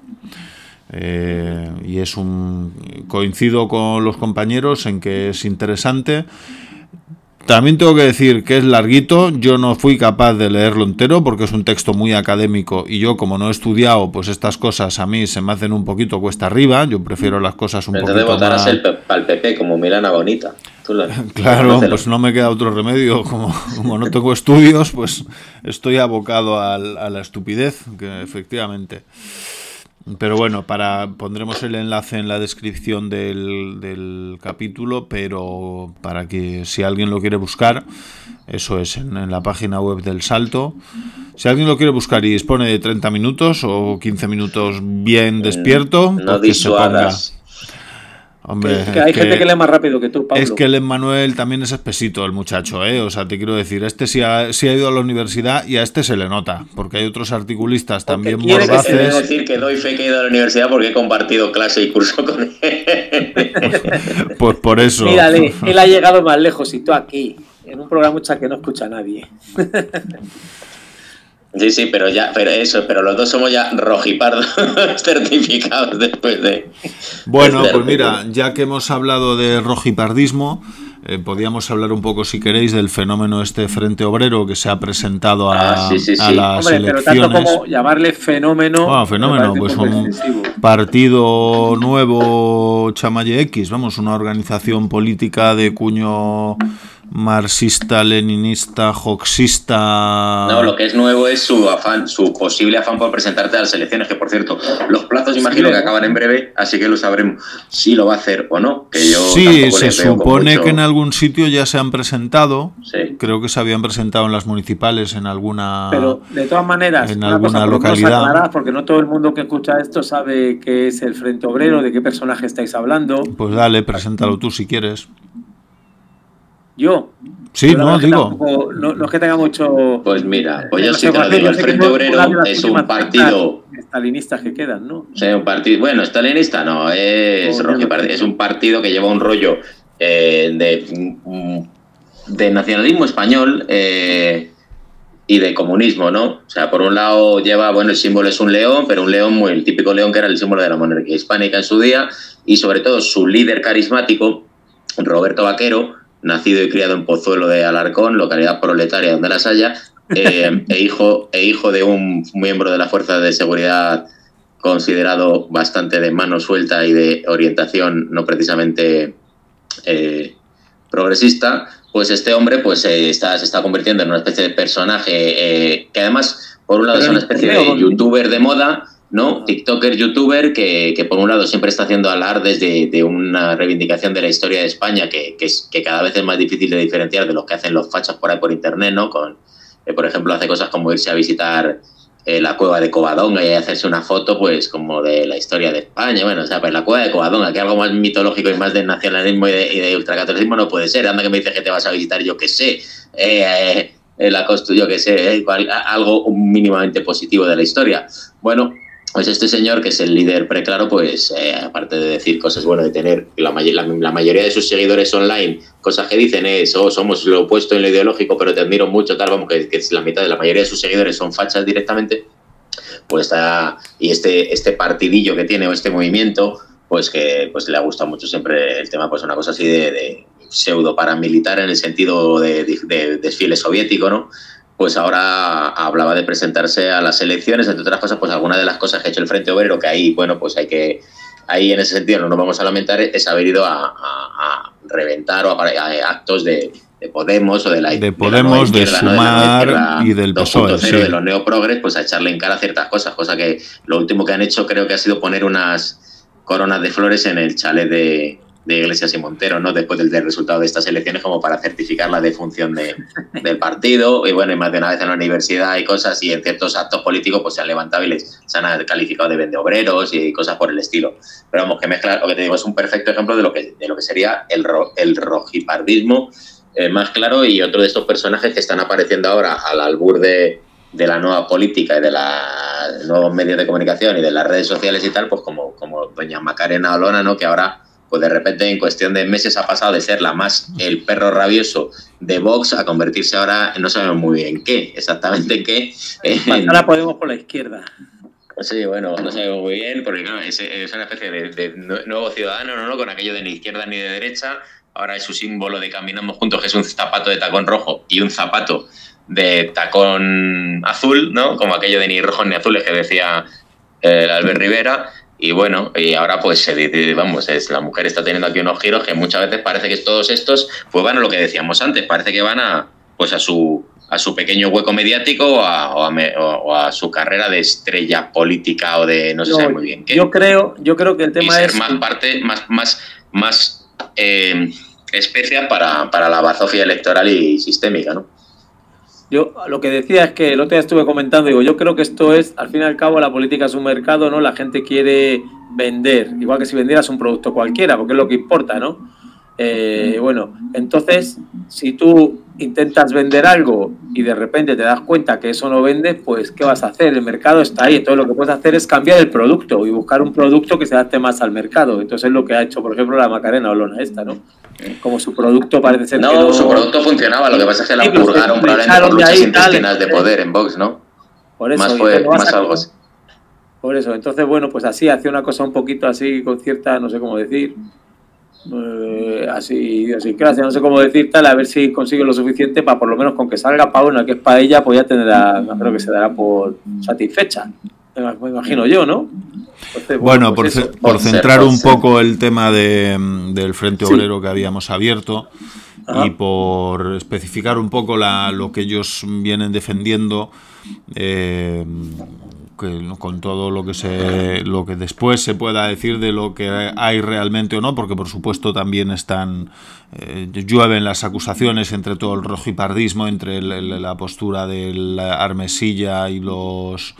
Y coincido con los compañeros en que es interesante. También tengo que decir que es larguito, yo no fui capaz de leerlo entero porque es un texto muy académico y yo como no he estudiado, pues estas cosas a mí se me hacen un poquito cuesta arriba, yo prefiero las cosas un Entonces poquito votarás más... al PP como Milana Bonita. Claro, pues no me queda otro remedio, como no tengo estudios, pues estoy abocado a la estupidez, que efectivamente... Pero bueno, pondremos el enlace en la descripción del capítulo, pero para que si alguien lo quiere buscar, eso es en la página web del Salto. Si alguien lo quiere buscar y dispone de 30 minutos o 15 minutos bien despierto, no pues que se ponga... Hombre, que hay gente que lee más rápido que tú, Pablo. Es que el Emmanuel también es espesito, el muchacho, ¿eh? O sea, te quiero decir, este sí ha ido a la universidad y a este se le nota, porque hay otros articulistas también mordaces. Quiere decir que doy fe que he ido a la universidad porque he compartido clase y curso con él. Pues por eso. Mírale, él ha llegado más lejos y tú aquí, en un programa que no escucha a nadie. Sí, pero los dos somos ya rojipardos certificados después de... Bueno, pues mira, ya que hemos hablado de rojipardismo, podríamos hablar un poco, si queréis, del fenómeno Frente Obrero que se ha presentado a las elecciones. Pero tanto como llamarle fenómeno... Bueno, fenómeno, pues un partido nuevo Chamaye X, vamos, una organización política de cuño... marxista, leninista, joxista... No, lo que es nuevo es su posible afán por presentarte a las elecciones, que por cierto, los plazos imagino que acaban en breve, así que lo sabremos si lo va a hacer o no. Que yo sí, se supone que en algún sitio ya se han presentado, sí. Creo que se habían presentado en las municipales en alguna... Pero de todas maneras, en alguna localidad. Aclarar, porque no todo el mundo que escucha esto sabe qué es el Frente Obrero, de qué personaje estáis hablando. Pues dale, preséntalo tú si quieres. ¿Yo? Sí, no, digo. No es que tenga mucho... Pues mira, pues yo sí te lo digo. El Frente Obrero es un partido... Estalinistas que quedan, ¿no? Sí, un partido... Bueno, estalinista no, es rojipardista. Es un partido que lleva un rollo de nacionalismo español y de comunismo, ¿no? O sea, por un lado lleva... Bueno, el símbolo es un león, pero un león muy... El típico león que era el símbolo de la monarquía hispánica en su día, y sobre todo su líder carismático, Roberto Vaquero, nacido y criado en Pozuelo de Alarcón, localidad proletaria donde las haya, e hijo de un miembro de la Fuerza de Seguridad considerado bastante de mano suelta y de orientación no precisamente progresista, pues este hombre pues se está convirtiendo en una especie de personaje que además, por un lado, es una especie de youtuber de moda, ¿no? TikToker, youtuber, que por un lado siempre está haciendo alardes de una reivindicación de la historia de España que cada vez es más difícil de diferenciar de los que hacen los fachas por ahí por internet, ¿no? Por ejemplo, hace cosas como irse a visitar la cueva de Covadonga y hacerse una foto, pues, como de la historia de España. Bueno, o sea, pues la cueva de Covadonga, que algo más mitológico y más de nacionalismo y de ultracatolicismo no puede ser. Anda que me dices que te vas a visitar, yo qué sé, yo qué sé, algo mínimamente positivo de la historia. Bueno, pues este señor, que es el líder preclaro, pues aparte de decir cosas, bueno, de tener la mayoría de sus seguidores online, cosas que dicen es, somos lo opuesto en lo ideológico, pero te admiro mucho, tal, vamos, que la mitad de la mayoría de sus seguidores son fachas directamente, pues está, y este partidillo que tiene, o este movimiento, pues que pues le ha gustado mucho siempre el tema, pues una cosa así de pseudo paramilitar en el sentido de desfile soviético, ¿no? Pues ahora hablaba de presentarse a las elecciones, entre otras cosas, pues alguna de las cosas que ha hecho el Frente Obrero, que ahí, bueno, pues ahí en ese sentido no nos vamos a lamentar, es haber ido a reventar o a actos de Podemos o de Podemos, de Sumar, ¿no? Y del PSOE, sí. De los neoprogres, pues a echarle en cara ciertas cosas, cosa que lo último que han hecho creo que ha sido poner unas coronas de flores en el chalet de Iglesias y Montero, ¿no? Después del resultado de estas elecciones, como para certificar la defunción del partido. Y bueno, y más de una vez en la universidad y cosas, y en ciertos actos políticos pues se han levantado y se han calificado de vendeobreros y cosas por el estilo. Pero vamos, que mezcla, lo que te digo, es un perfecto ejemplo de lo que sería el rojipardismo más claro, y otro de estos personajes que están apareciendo ahora al albur de la nueva política y de los nuevos medios de comunicación y de las redes sociales y tal, pues como doña Macarena Olona, ¿no? Que ahora pues de repente en cuestión de meses ha pasado de ser el perro rabioso de Vox a convertirse ahora, no sabemos muy bien qué, exactamente en qué. Ahora Podemos por la izquierda. Sí, bueno, no sabemos muy bien, porque claro, es una especie de nuevo ciudadano, ¿no? Con aquello de ni izquierda ni de derecha, ahora es su símbolo de Caminamos Juntos, que es un zapato de tacón rojo y un zapato de tacón azul, ¿no? Como aquello de ni rojos ni azules que decía Albert Rivera. Y bueno, y ahora pues la mujer está teniendo aquí unos giros que muchas veces parece que todos estos pues van a lo que decíamos antes, parece que van a su pequeño hueco mediático o a su carrera de estrella política o de no se sabe muy bien qué. Yo creo que el tema es más parte, más especia para la bazofia electoral y sistémica, ¿no? Yo lo que decía es que el otro día estuve comentando, digo, yo creo que esto es, al fin y al cabo, la política es un mercado, ¿no? La gente quiere vender, igual que si vendieras un producto cualquiera, porque es lo que importa, ¿no? Bueno, entonces, si tú intentas vender algo y de repente te das cuenta que eso no vende, pues ¿qué vas a hacer? El mercado está ahí, entonces lo que puedes hacer es cambiar el producto y buscar un producto que se adapte más al mercado. Entonces es lo que ha hecho, por ejemplo, la Macarena Olona esta, ¿no? Como su producto parece ser no, que no... su producto funcionaba, lo que pasa es que la purgaron probablemente por luchas intestinas de poder en Vox, ¿no? Por eso, más algo así. Por eso, entonces, bueno, pues así, hace una cosa un poquito así, con cierta, no sé cómo decir... así gracias, no sé cómo decir tal, a ver si consigue lo suficiente para por lo menos con que salga Paula, que es para ella, pues ya tendrá, no creo que se dará por satisfecha, me imagino yo, ¿no? Entonces, bueno, pues por centrar un poco el tema del Frente Obrero que habíamos abierto. Ajá. Y por especificar un poco lo que ellos vienen defendiendo, con todo lo que después se pueda decir de lo que hay realmente o no, porque por supuesto también llueven las acusaciones entre todo el rojipardismo, entre la postura del Armesilla y los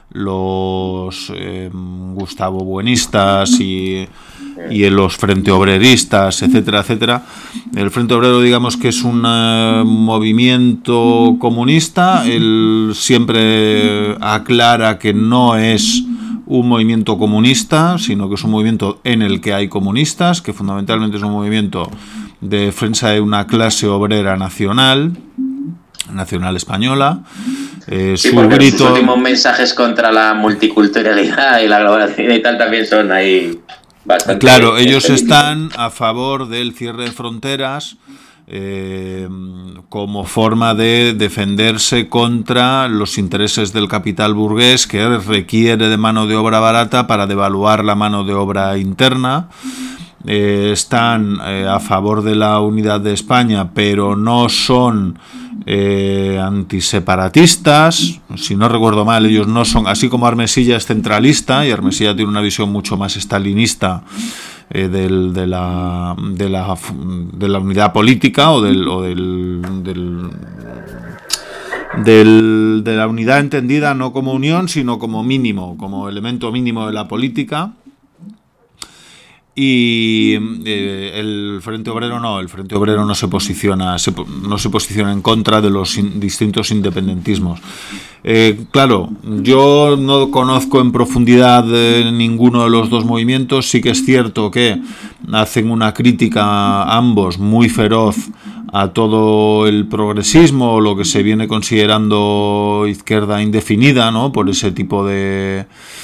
Gustavo Buenistas y los Frente Obreristas, etcétera, etcétera. El Frente Obrero, digamos que es un movimiento comunista. Él siempre aclara que no es un movimiento comunista, sino que es un movimiento en el que hay comunistas, que fundamentalmente es un movimiento de defensa de una clase obrera nacional española. Sí, porque grito... sus últimos mensajes contra la multiculturalidad y la globalización y tal también son ahí bastante... Claro, ellos están a favor del cierre de fronteras como forma de defenderse contra los intereses del capital burgués, que requiere de mano de obra barata para devaluar la mano de obra interna. Están a favor de la unidad de España, pero no son antiseparatistas. Si no recuerdo mal, ellos no son, así como Armesilla es centralista, y Armesilla tiene una visión mucho más estalinista de la unidad política o de la unidad entendida no como unión, sino como mínimo, como elemento mínimo de la política. Y el Frente Obrero no se posiciona en contra de los distintos independentismos. Claro, yo no conozco en profundidad ninguno de los dos movimientos. Sí que es cierto que hacen una crítica ambos muy feroz a todo el progresismo, o lo que se viene considerando izquierda indefinida, ¿no? Por ese tipo de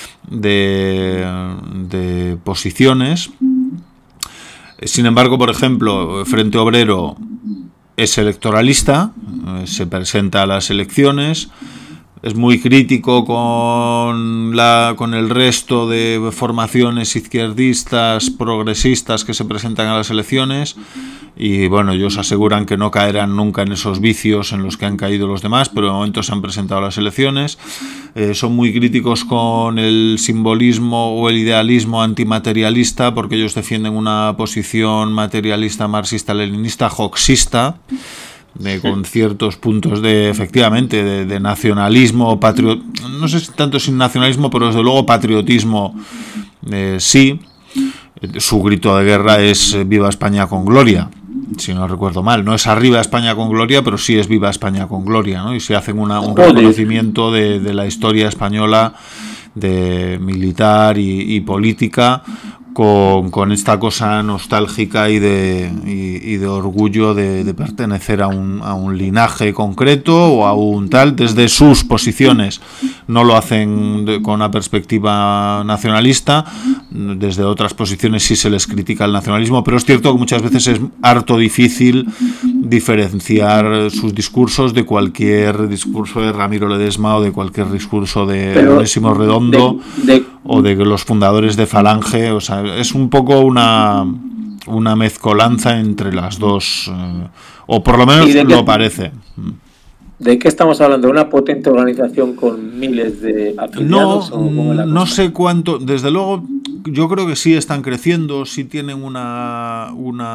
posiciones. Sin embargo, por ejemplo, Frente Obrero es electoralista, se presenta a las elecciones, es muy crítico con el resto de formaciones izquierdistas, progresistas que se presentan a las elecciones, y bueno, ellos aseguran que no caerán nunca en esos vicios en los que han caído los demás, pero de momento se han presentado a las elecciones. Son muy críticos con el simbolismo o el idealismo antimaterialista, porque ellos defienden una posición materialista, marxista-leninista, hoxista, con ciertos puntos efectivamente de nacionalismo, no sé si tanto sin nacionalismo, pero desde luego patriotismo sí. Su grito de guerra es Viva España con gloria, si no recuerdo mal. No es Arriba España con gloria, pero sí es Viva España con gloria, ¿no? Y se hacen un reconocimiento de la historia española, de militar y política, con esta cosa nostálgica y de orgullo de pertenecer a un linaje concreto o a un tal. Desde sus posiciones no lo hacen con una perspectiva nacionalista, desde otras posiciones sí se les critica el nacionalismo, pero es cierto que muchas veces es harto difícil diferenciar sus discursos de cualquier discurso de Ramiro Ledesma o de cualquier discurso de Onésimo Redondo o de los fundadores de Falange. O sea, es un poco una mezcolanza entre las dos, o por lo menos lo parece. ¿De qué estamos hablando? ¿Una potente organización con miles de afiliados? No sé cuánto. Desde luego, yo creo que sí están creciendo, sí tienen una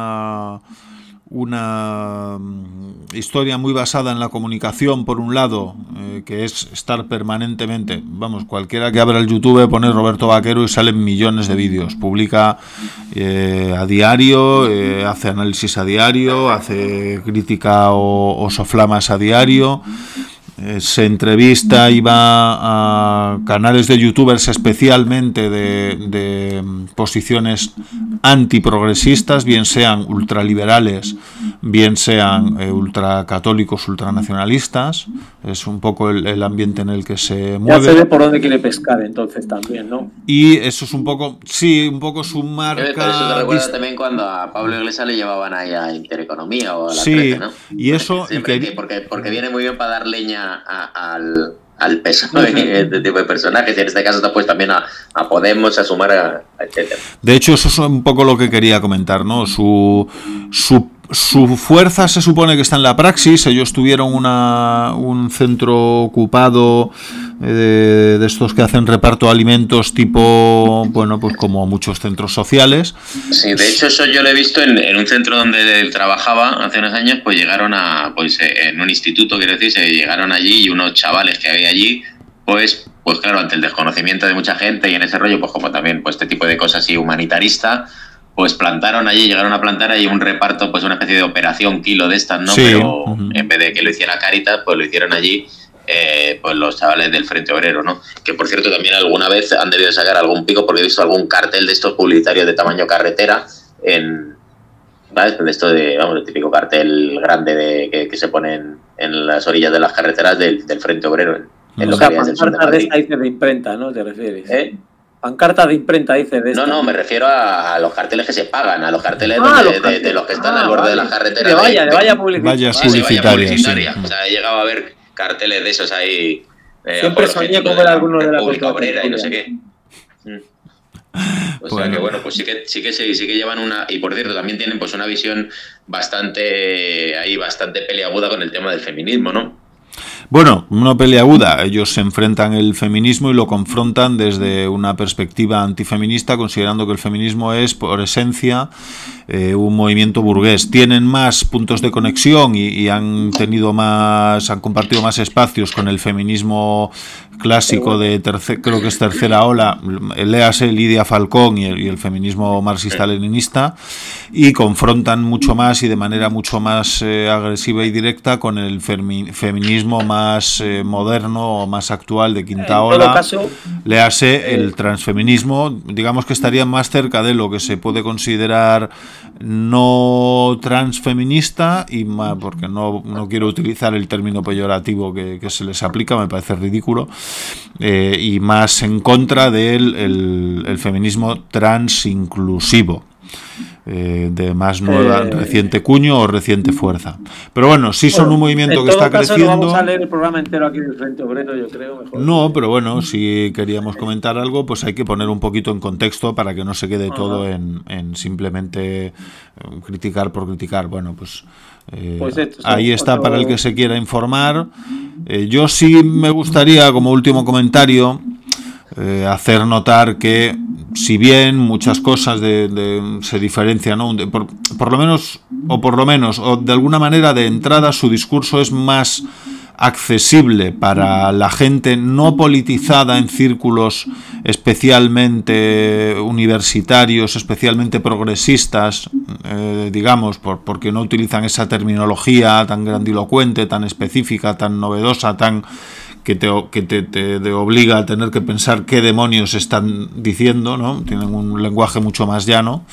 historia muy basada en la comunicación, por un lado, que es estar permanentemente, vamos, cualquiera que abra el YouTube pone Roberto Vaquero y salen millones de vídeos, publica a diario, hace análisis a diario, hace crítica o soflamas a diario, se entrevista y va a canales de youtubers especialmente de posiciones antiprogresistas, bien sean ultraliberales, bien sean ultracatólicos, ultranacionalistas. Es un poco el ambiente en el que se mueve. Ya se ve por dónde quiere pescar entonces también, ¿no? Y eso es un poco, sí, un poco su marca. Pero eso te recuerda también cuando a Pablo Iglesias le llevaban ahí a Intereconomía o a la 13, ¿no? Y eso... Porque viene muy bien para dar leña al PSOE, este tipo de personajes, y en este caso pues también a Podemos, a Sumar, etcétera. De hecho, eso es un poco lo que quería comentar, ¿no? Su fuerza se supone que está en la praxis. Ellos tuvieron un centro ocupado de estos que hacen reparto de alimentos tipo, bueno, pues como muchos centros sociales. Sí, de hecho eso yo lo he visto en un centro donde él trabajaba hace unos años, pues llegaron en un instituto, quiero decir, se llegaron allí y unos chavales que había allí, pues claro, ante el desconocimiento de mucha gente y en ese rollo, pues como también pues este tipo de cosas así humanitarista, pues llegaron a plantar ahí un reparto, pues una especie de operación kilo de estas, ¿no? Sí. Pero en vez de que lo hiciera Cáritas, pues lo hicieron allí pues los chavales del Frente Obrero, ¿no? Que por cierto también alguna vez han debido sacar algún pico porque he visto algún cartel de estos publicitarios de tamaño carretera ¿sabes? De esto el típico cartel grande que se ponen en las orillas de las carreteras del Frente Obrero. En pancartas de esta dice de imprenta, ¿no? ¿Te refieres? Pancartas de imprenta dice de esta. No, me refiero a los carteles que se pagan, a los carteles de los que están al borde de la carretera. De valla publicitaria. Publicitaria. O sea, he llegado a ver carteles de esos ahí. Siempre soñé con ver algunos de la Pública Obrera y no sé qué. O sea que bueno, pues sí que llevan una, y por cierto también tienen pues una visión bastante peliaguda con el tema del feminismo, ¿no? Bueno, no peliaguda, ellos se enfrentan el feminismo y lo confrontan desde una perspectiva antifeminista, considerando que el feminismo es por esencia un movimiento burgués. Tienen más puntos de conexión y han compartido más espacios con el feminismo clásico de creo que es tercera ola, léase Lidia Falcón y el feminismo marxista-leninista, y confrontan mucho más y de manera mucho más agresiva y directa con el feminismo más moderno o más actual de quinta ola, léase el transfeminismo. Digamos que estarían más cerca de lo que se puede considerar no transfeminista, y más, porque no quiero utilizar el término peyorativo que se les aplica, me parece ridículo, y más en contra del el feminismo transinclusivo, de más nueva, reciente cuño o reciente fuerza. Pero bueno, sí son un movimiento que está creciendo. No vamos a leer el programa entero aquí del Frente Obrero, yo creo. Mejor. No, pero bueno, si queríamos comentar algo, pues hay que poner un poquito en contexto para que no se quede todo en simplemente criticar por criticar. Bueno, pues ahí está para el que se quiera informar. Yo sí me gustaría, como último comentario, hacer notar que si bien muchas cosas se diferencian, ¿no? por lo menos o de alguna manera de entrada su discurso es más accesible para la gente no politizada en círculos especialmente universitarios, especialmente progresistas, digamos, porque no utilizan esa terminología tan grandilocuente, tan específica, tan novedosa, tan que te obliga a tener que pensar qué demonios están diciendo, ¿no? Tienen un lenguaje mucho más llano.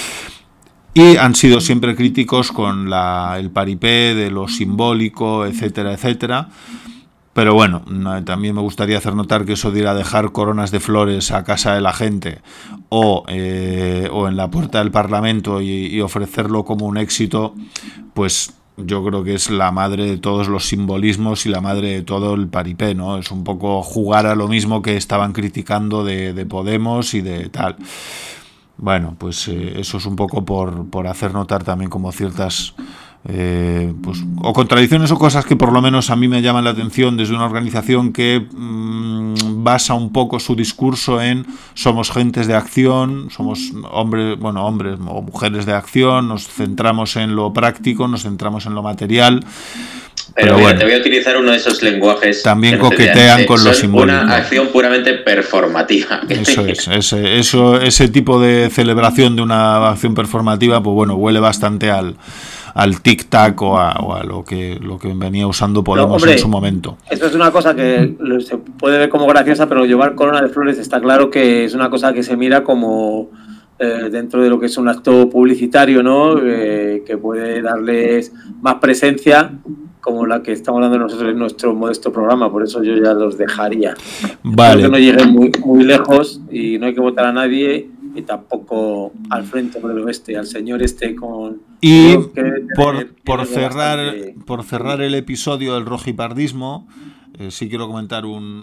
Y han sido siempre críticos con el paripé de lo simbólico, etcétera, etcétera. Pero bueno, también me gustaría hacer notar que eso de ir a dejar coronas de flores a casa de la gente o en la puerta del Parlamento y ofrecerlo como un éxito, pues yo creo que es la madre de todos los simbolismos y la madre de todo el paripé, ¿no? Es un poco jugar a lo mismo que estaban criticando de Podemos y de tal. Bueno, pues eso es un poco por hacer notar también como ciertas pues o contradicciones o cosas que por lo menos a mí me llaman la atención desde una organización que basa un poco su discurso en somos gentes de acción, somos hombres o mujeres de acción, nos centramos en lo práctico, nos centramos en lo material. Pero mira, te voy a utilizar uno de esos lenguajes. También coquetean con lo simbólico. Una acción puramente performativa. Eso es. Ese tipo de celebración de una acción performativa, pues bueno, huele bastante al tic-tac o a lo que venía usando Podemos en su momento. Esto es una cosa que se puede ver como graciosa, pero llevar corona de flores está claro que es una cosa que se mira como dentro de lo que es un acto publicitario, ¿no? Que puede darles más presencia, como la que estamos dando nosotros en nuestro modesto programa. Por eso yo ya los dejaría. Vale. Creo que no lleguen muy lejos y no hay que votar a nadie, y tampoco al Frente por el Oeste, al señor con... Y por cerrar el episodio del rojipardismo, sí quiero comentar un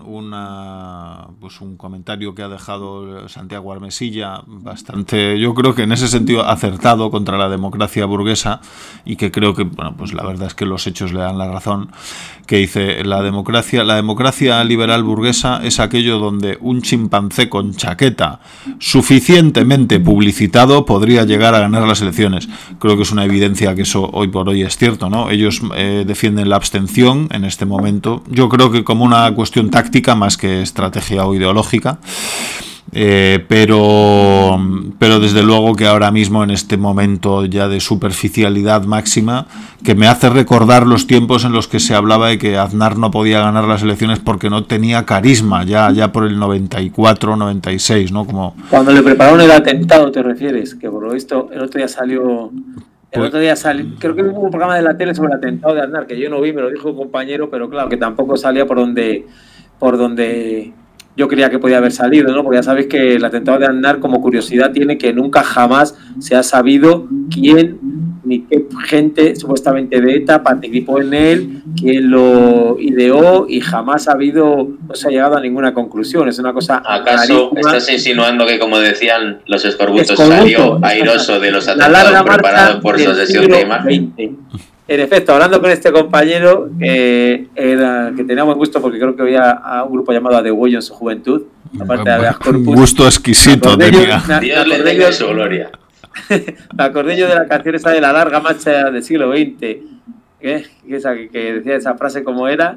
comentario que ha dejado Santiago Armesilla bastante, yo creo que en ese sentido acertado, contra la democracia burguesa, y que creo que, bueno, pues la verdad es que los hechos le dan la razón, que dice: la democracia liberal burguesa es aquello donde un chimpancé con chaqueta suficientemente publicitado podría llegar a ganar las elecciones. Creo que es una evidencia que eso hoy por hoy es cierto, ¿no? Ellos defienden la abstención en este momento, yo creo que como una cuestión táctica más que estrategia o ideológica, pero desde luego que ahora mismo, en este momento ya de superficialidad máxima, que me hace recordar los tiempos en los que se hablaba de que Aznar no podía ganar las elecciones porque no tenía carisma, ya por el 94, 96, ¿no? Como cuando le prepararon el atentado, ¿te refieres? Que por lo visto el otro día salió... creo que hubo un programa de la tele sobre el atentado de Aznar, que yo no vi, me lo dijo un compañero, pero claro, que tampoco salía por donde yo creía que podía haber salido, ¿no? Porque ya sabéis que el atentado de Aznar, como curiosidad, tiene que nunca jamás se ha sabido quién ni qué gente supuestamente de ETA participó en él, quién lo ideó, y jamás no se ha llegado a ninguna conclusión. Es una cosa... ¿Acaso estás insinuando que, como decían los escorbutos, salió airoso de los atentados preparados por su sesión de imagen? En efecto, hablando con este compañero, que tenía buen gusto, porque creo que había a un grupo llamado Adegüello en su juventud, aparte de Habeas Corpus. Gusto exquisito tenía. Dios le tenga su gloria. Me acordé yo de la canción esa de La larga marcha del siglo XX, que decía esa frase como era.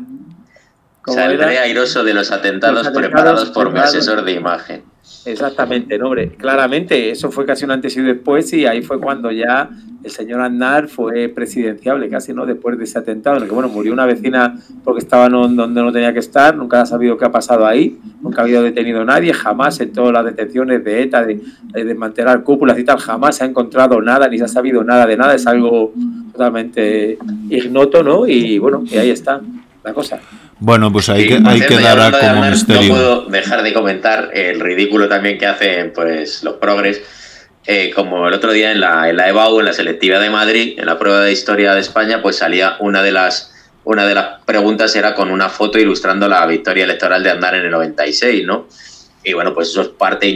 Saldré airoso de los atentados preparados por mi asesor de imagen. Exactamente, no, hombre, claramente, eso fue casi un antes y después, y ahí fue cuando ya el señor Aznar fue presidenciable, casi, ¿no? Después de ese atentado, en el que, bueno, murió una vecina porque estaba donde no tenía que estar, nunca ha sabido qué ha pasado ahí, nunca ha habido detenido nadie, jamás en todas las detenciones de ETA, de desmantelar cúpulas y tal, jamás se ha encontrado nada, ni se ha sabido nada de nada, es algo totalmente ignoto, ¿no? Y bueno, y ahí está la cosa. Bueno, pues hay que dar como misterio. No puedo dejar de comentar el ridículo también que hacen, pues, los progres, como el otro día en la EBAU, en la selectiva de Madrid, en la prueba de historia de España, pues salía una de las preguntas era con una foto ilustrando la victoria electoral de Aznar en el 96, ¿no? Y bueno, pues eso es parte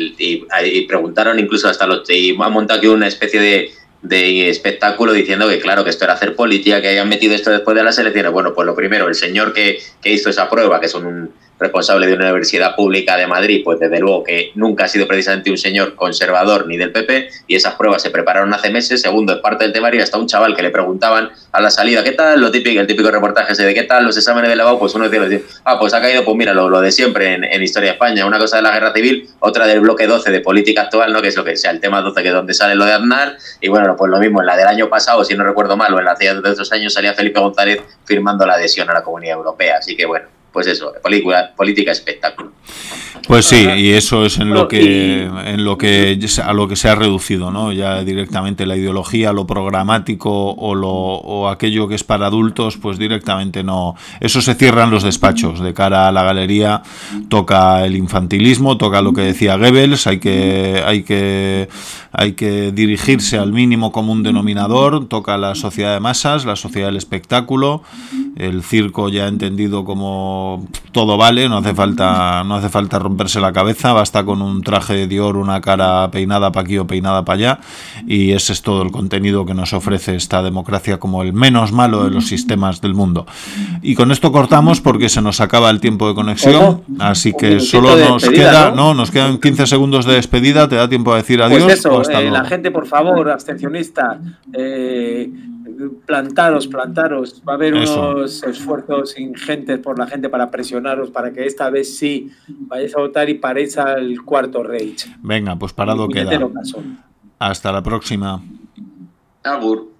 y preguntaron incluso hasta y han montado aquí una especie de espectáculo diciendo que claro, que esto era hacer política, que hayan metido esto después de las elecciones. Bueno, pues lo primero, el señor que hizo esa prueba, que es un responsable de una universidad pública de Madrid, pues desde luego que nunca ha sido precisamente un señor conservador ni del PP, y esas pruebas se prepararon hace meses. Segundo, es parte del temario, hasta un chaval que le preguntaban a la salida, ¿qué tal? El típico reportaje ese de ¿qué tal los exámenes de lavado? Pues uno decía, pues ha caído, pues mira, lo de siempre en Historia de España, una cosa de la guerra civil, otra del bloque 12 de política actual, ¿no? Que es lo que sea el tema 12, que es donde sale lo de Aznar, y bueno, pues lo mismo, en la del año pasado, si no recuerdo mal, o en la de otros años, salía Felipe González firmando la adhesión a la Comunidad Europea, así que bueno, pues eso, política espectáculo. Pues sí, y eso es a lo que se ha reducido, ¿no? Ya directamente la ideología, lo programático o aquello que es para adultos, pues directamente no. Eso se cierran los despachos. De cara a la galería toca el infantilismo, toca lo que decía Goebbels, hay que dirigirse al mínimo común denominador, toca la sociedad de masas, la sociedad del espectáculo, el circo ya entendido como todo vale, no hace falta romperse la cabeza, basta con un traje de Dior, una cara peinada para aquí o peinada para allá, y ese es todo el contenido que nos ofrece esta democracia como el menos malo de los sistemas del mundo. Y con esto cortamos porque se nos acaba el tiempo de conexión, así que solo nos queda, ¿no? Nos quedan 15 segundos de despedida. ¿Te da tiempo a decir adiós? Pues eso, la gente, por favor, abstencionista, plantaros, va a haber unos esfuerzos ingentes por la gente para presionaros para que esta vez sí vayáis a votar y paréis al cuarto Reich. Venga, pues parado queda. Hasta la próxima. Agur.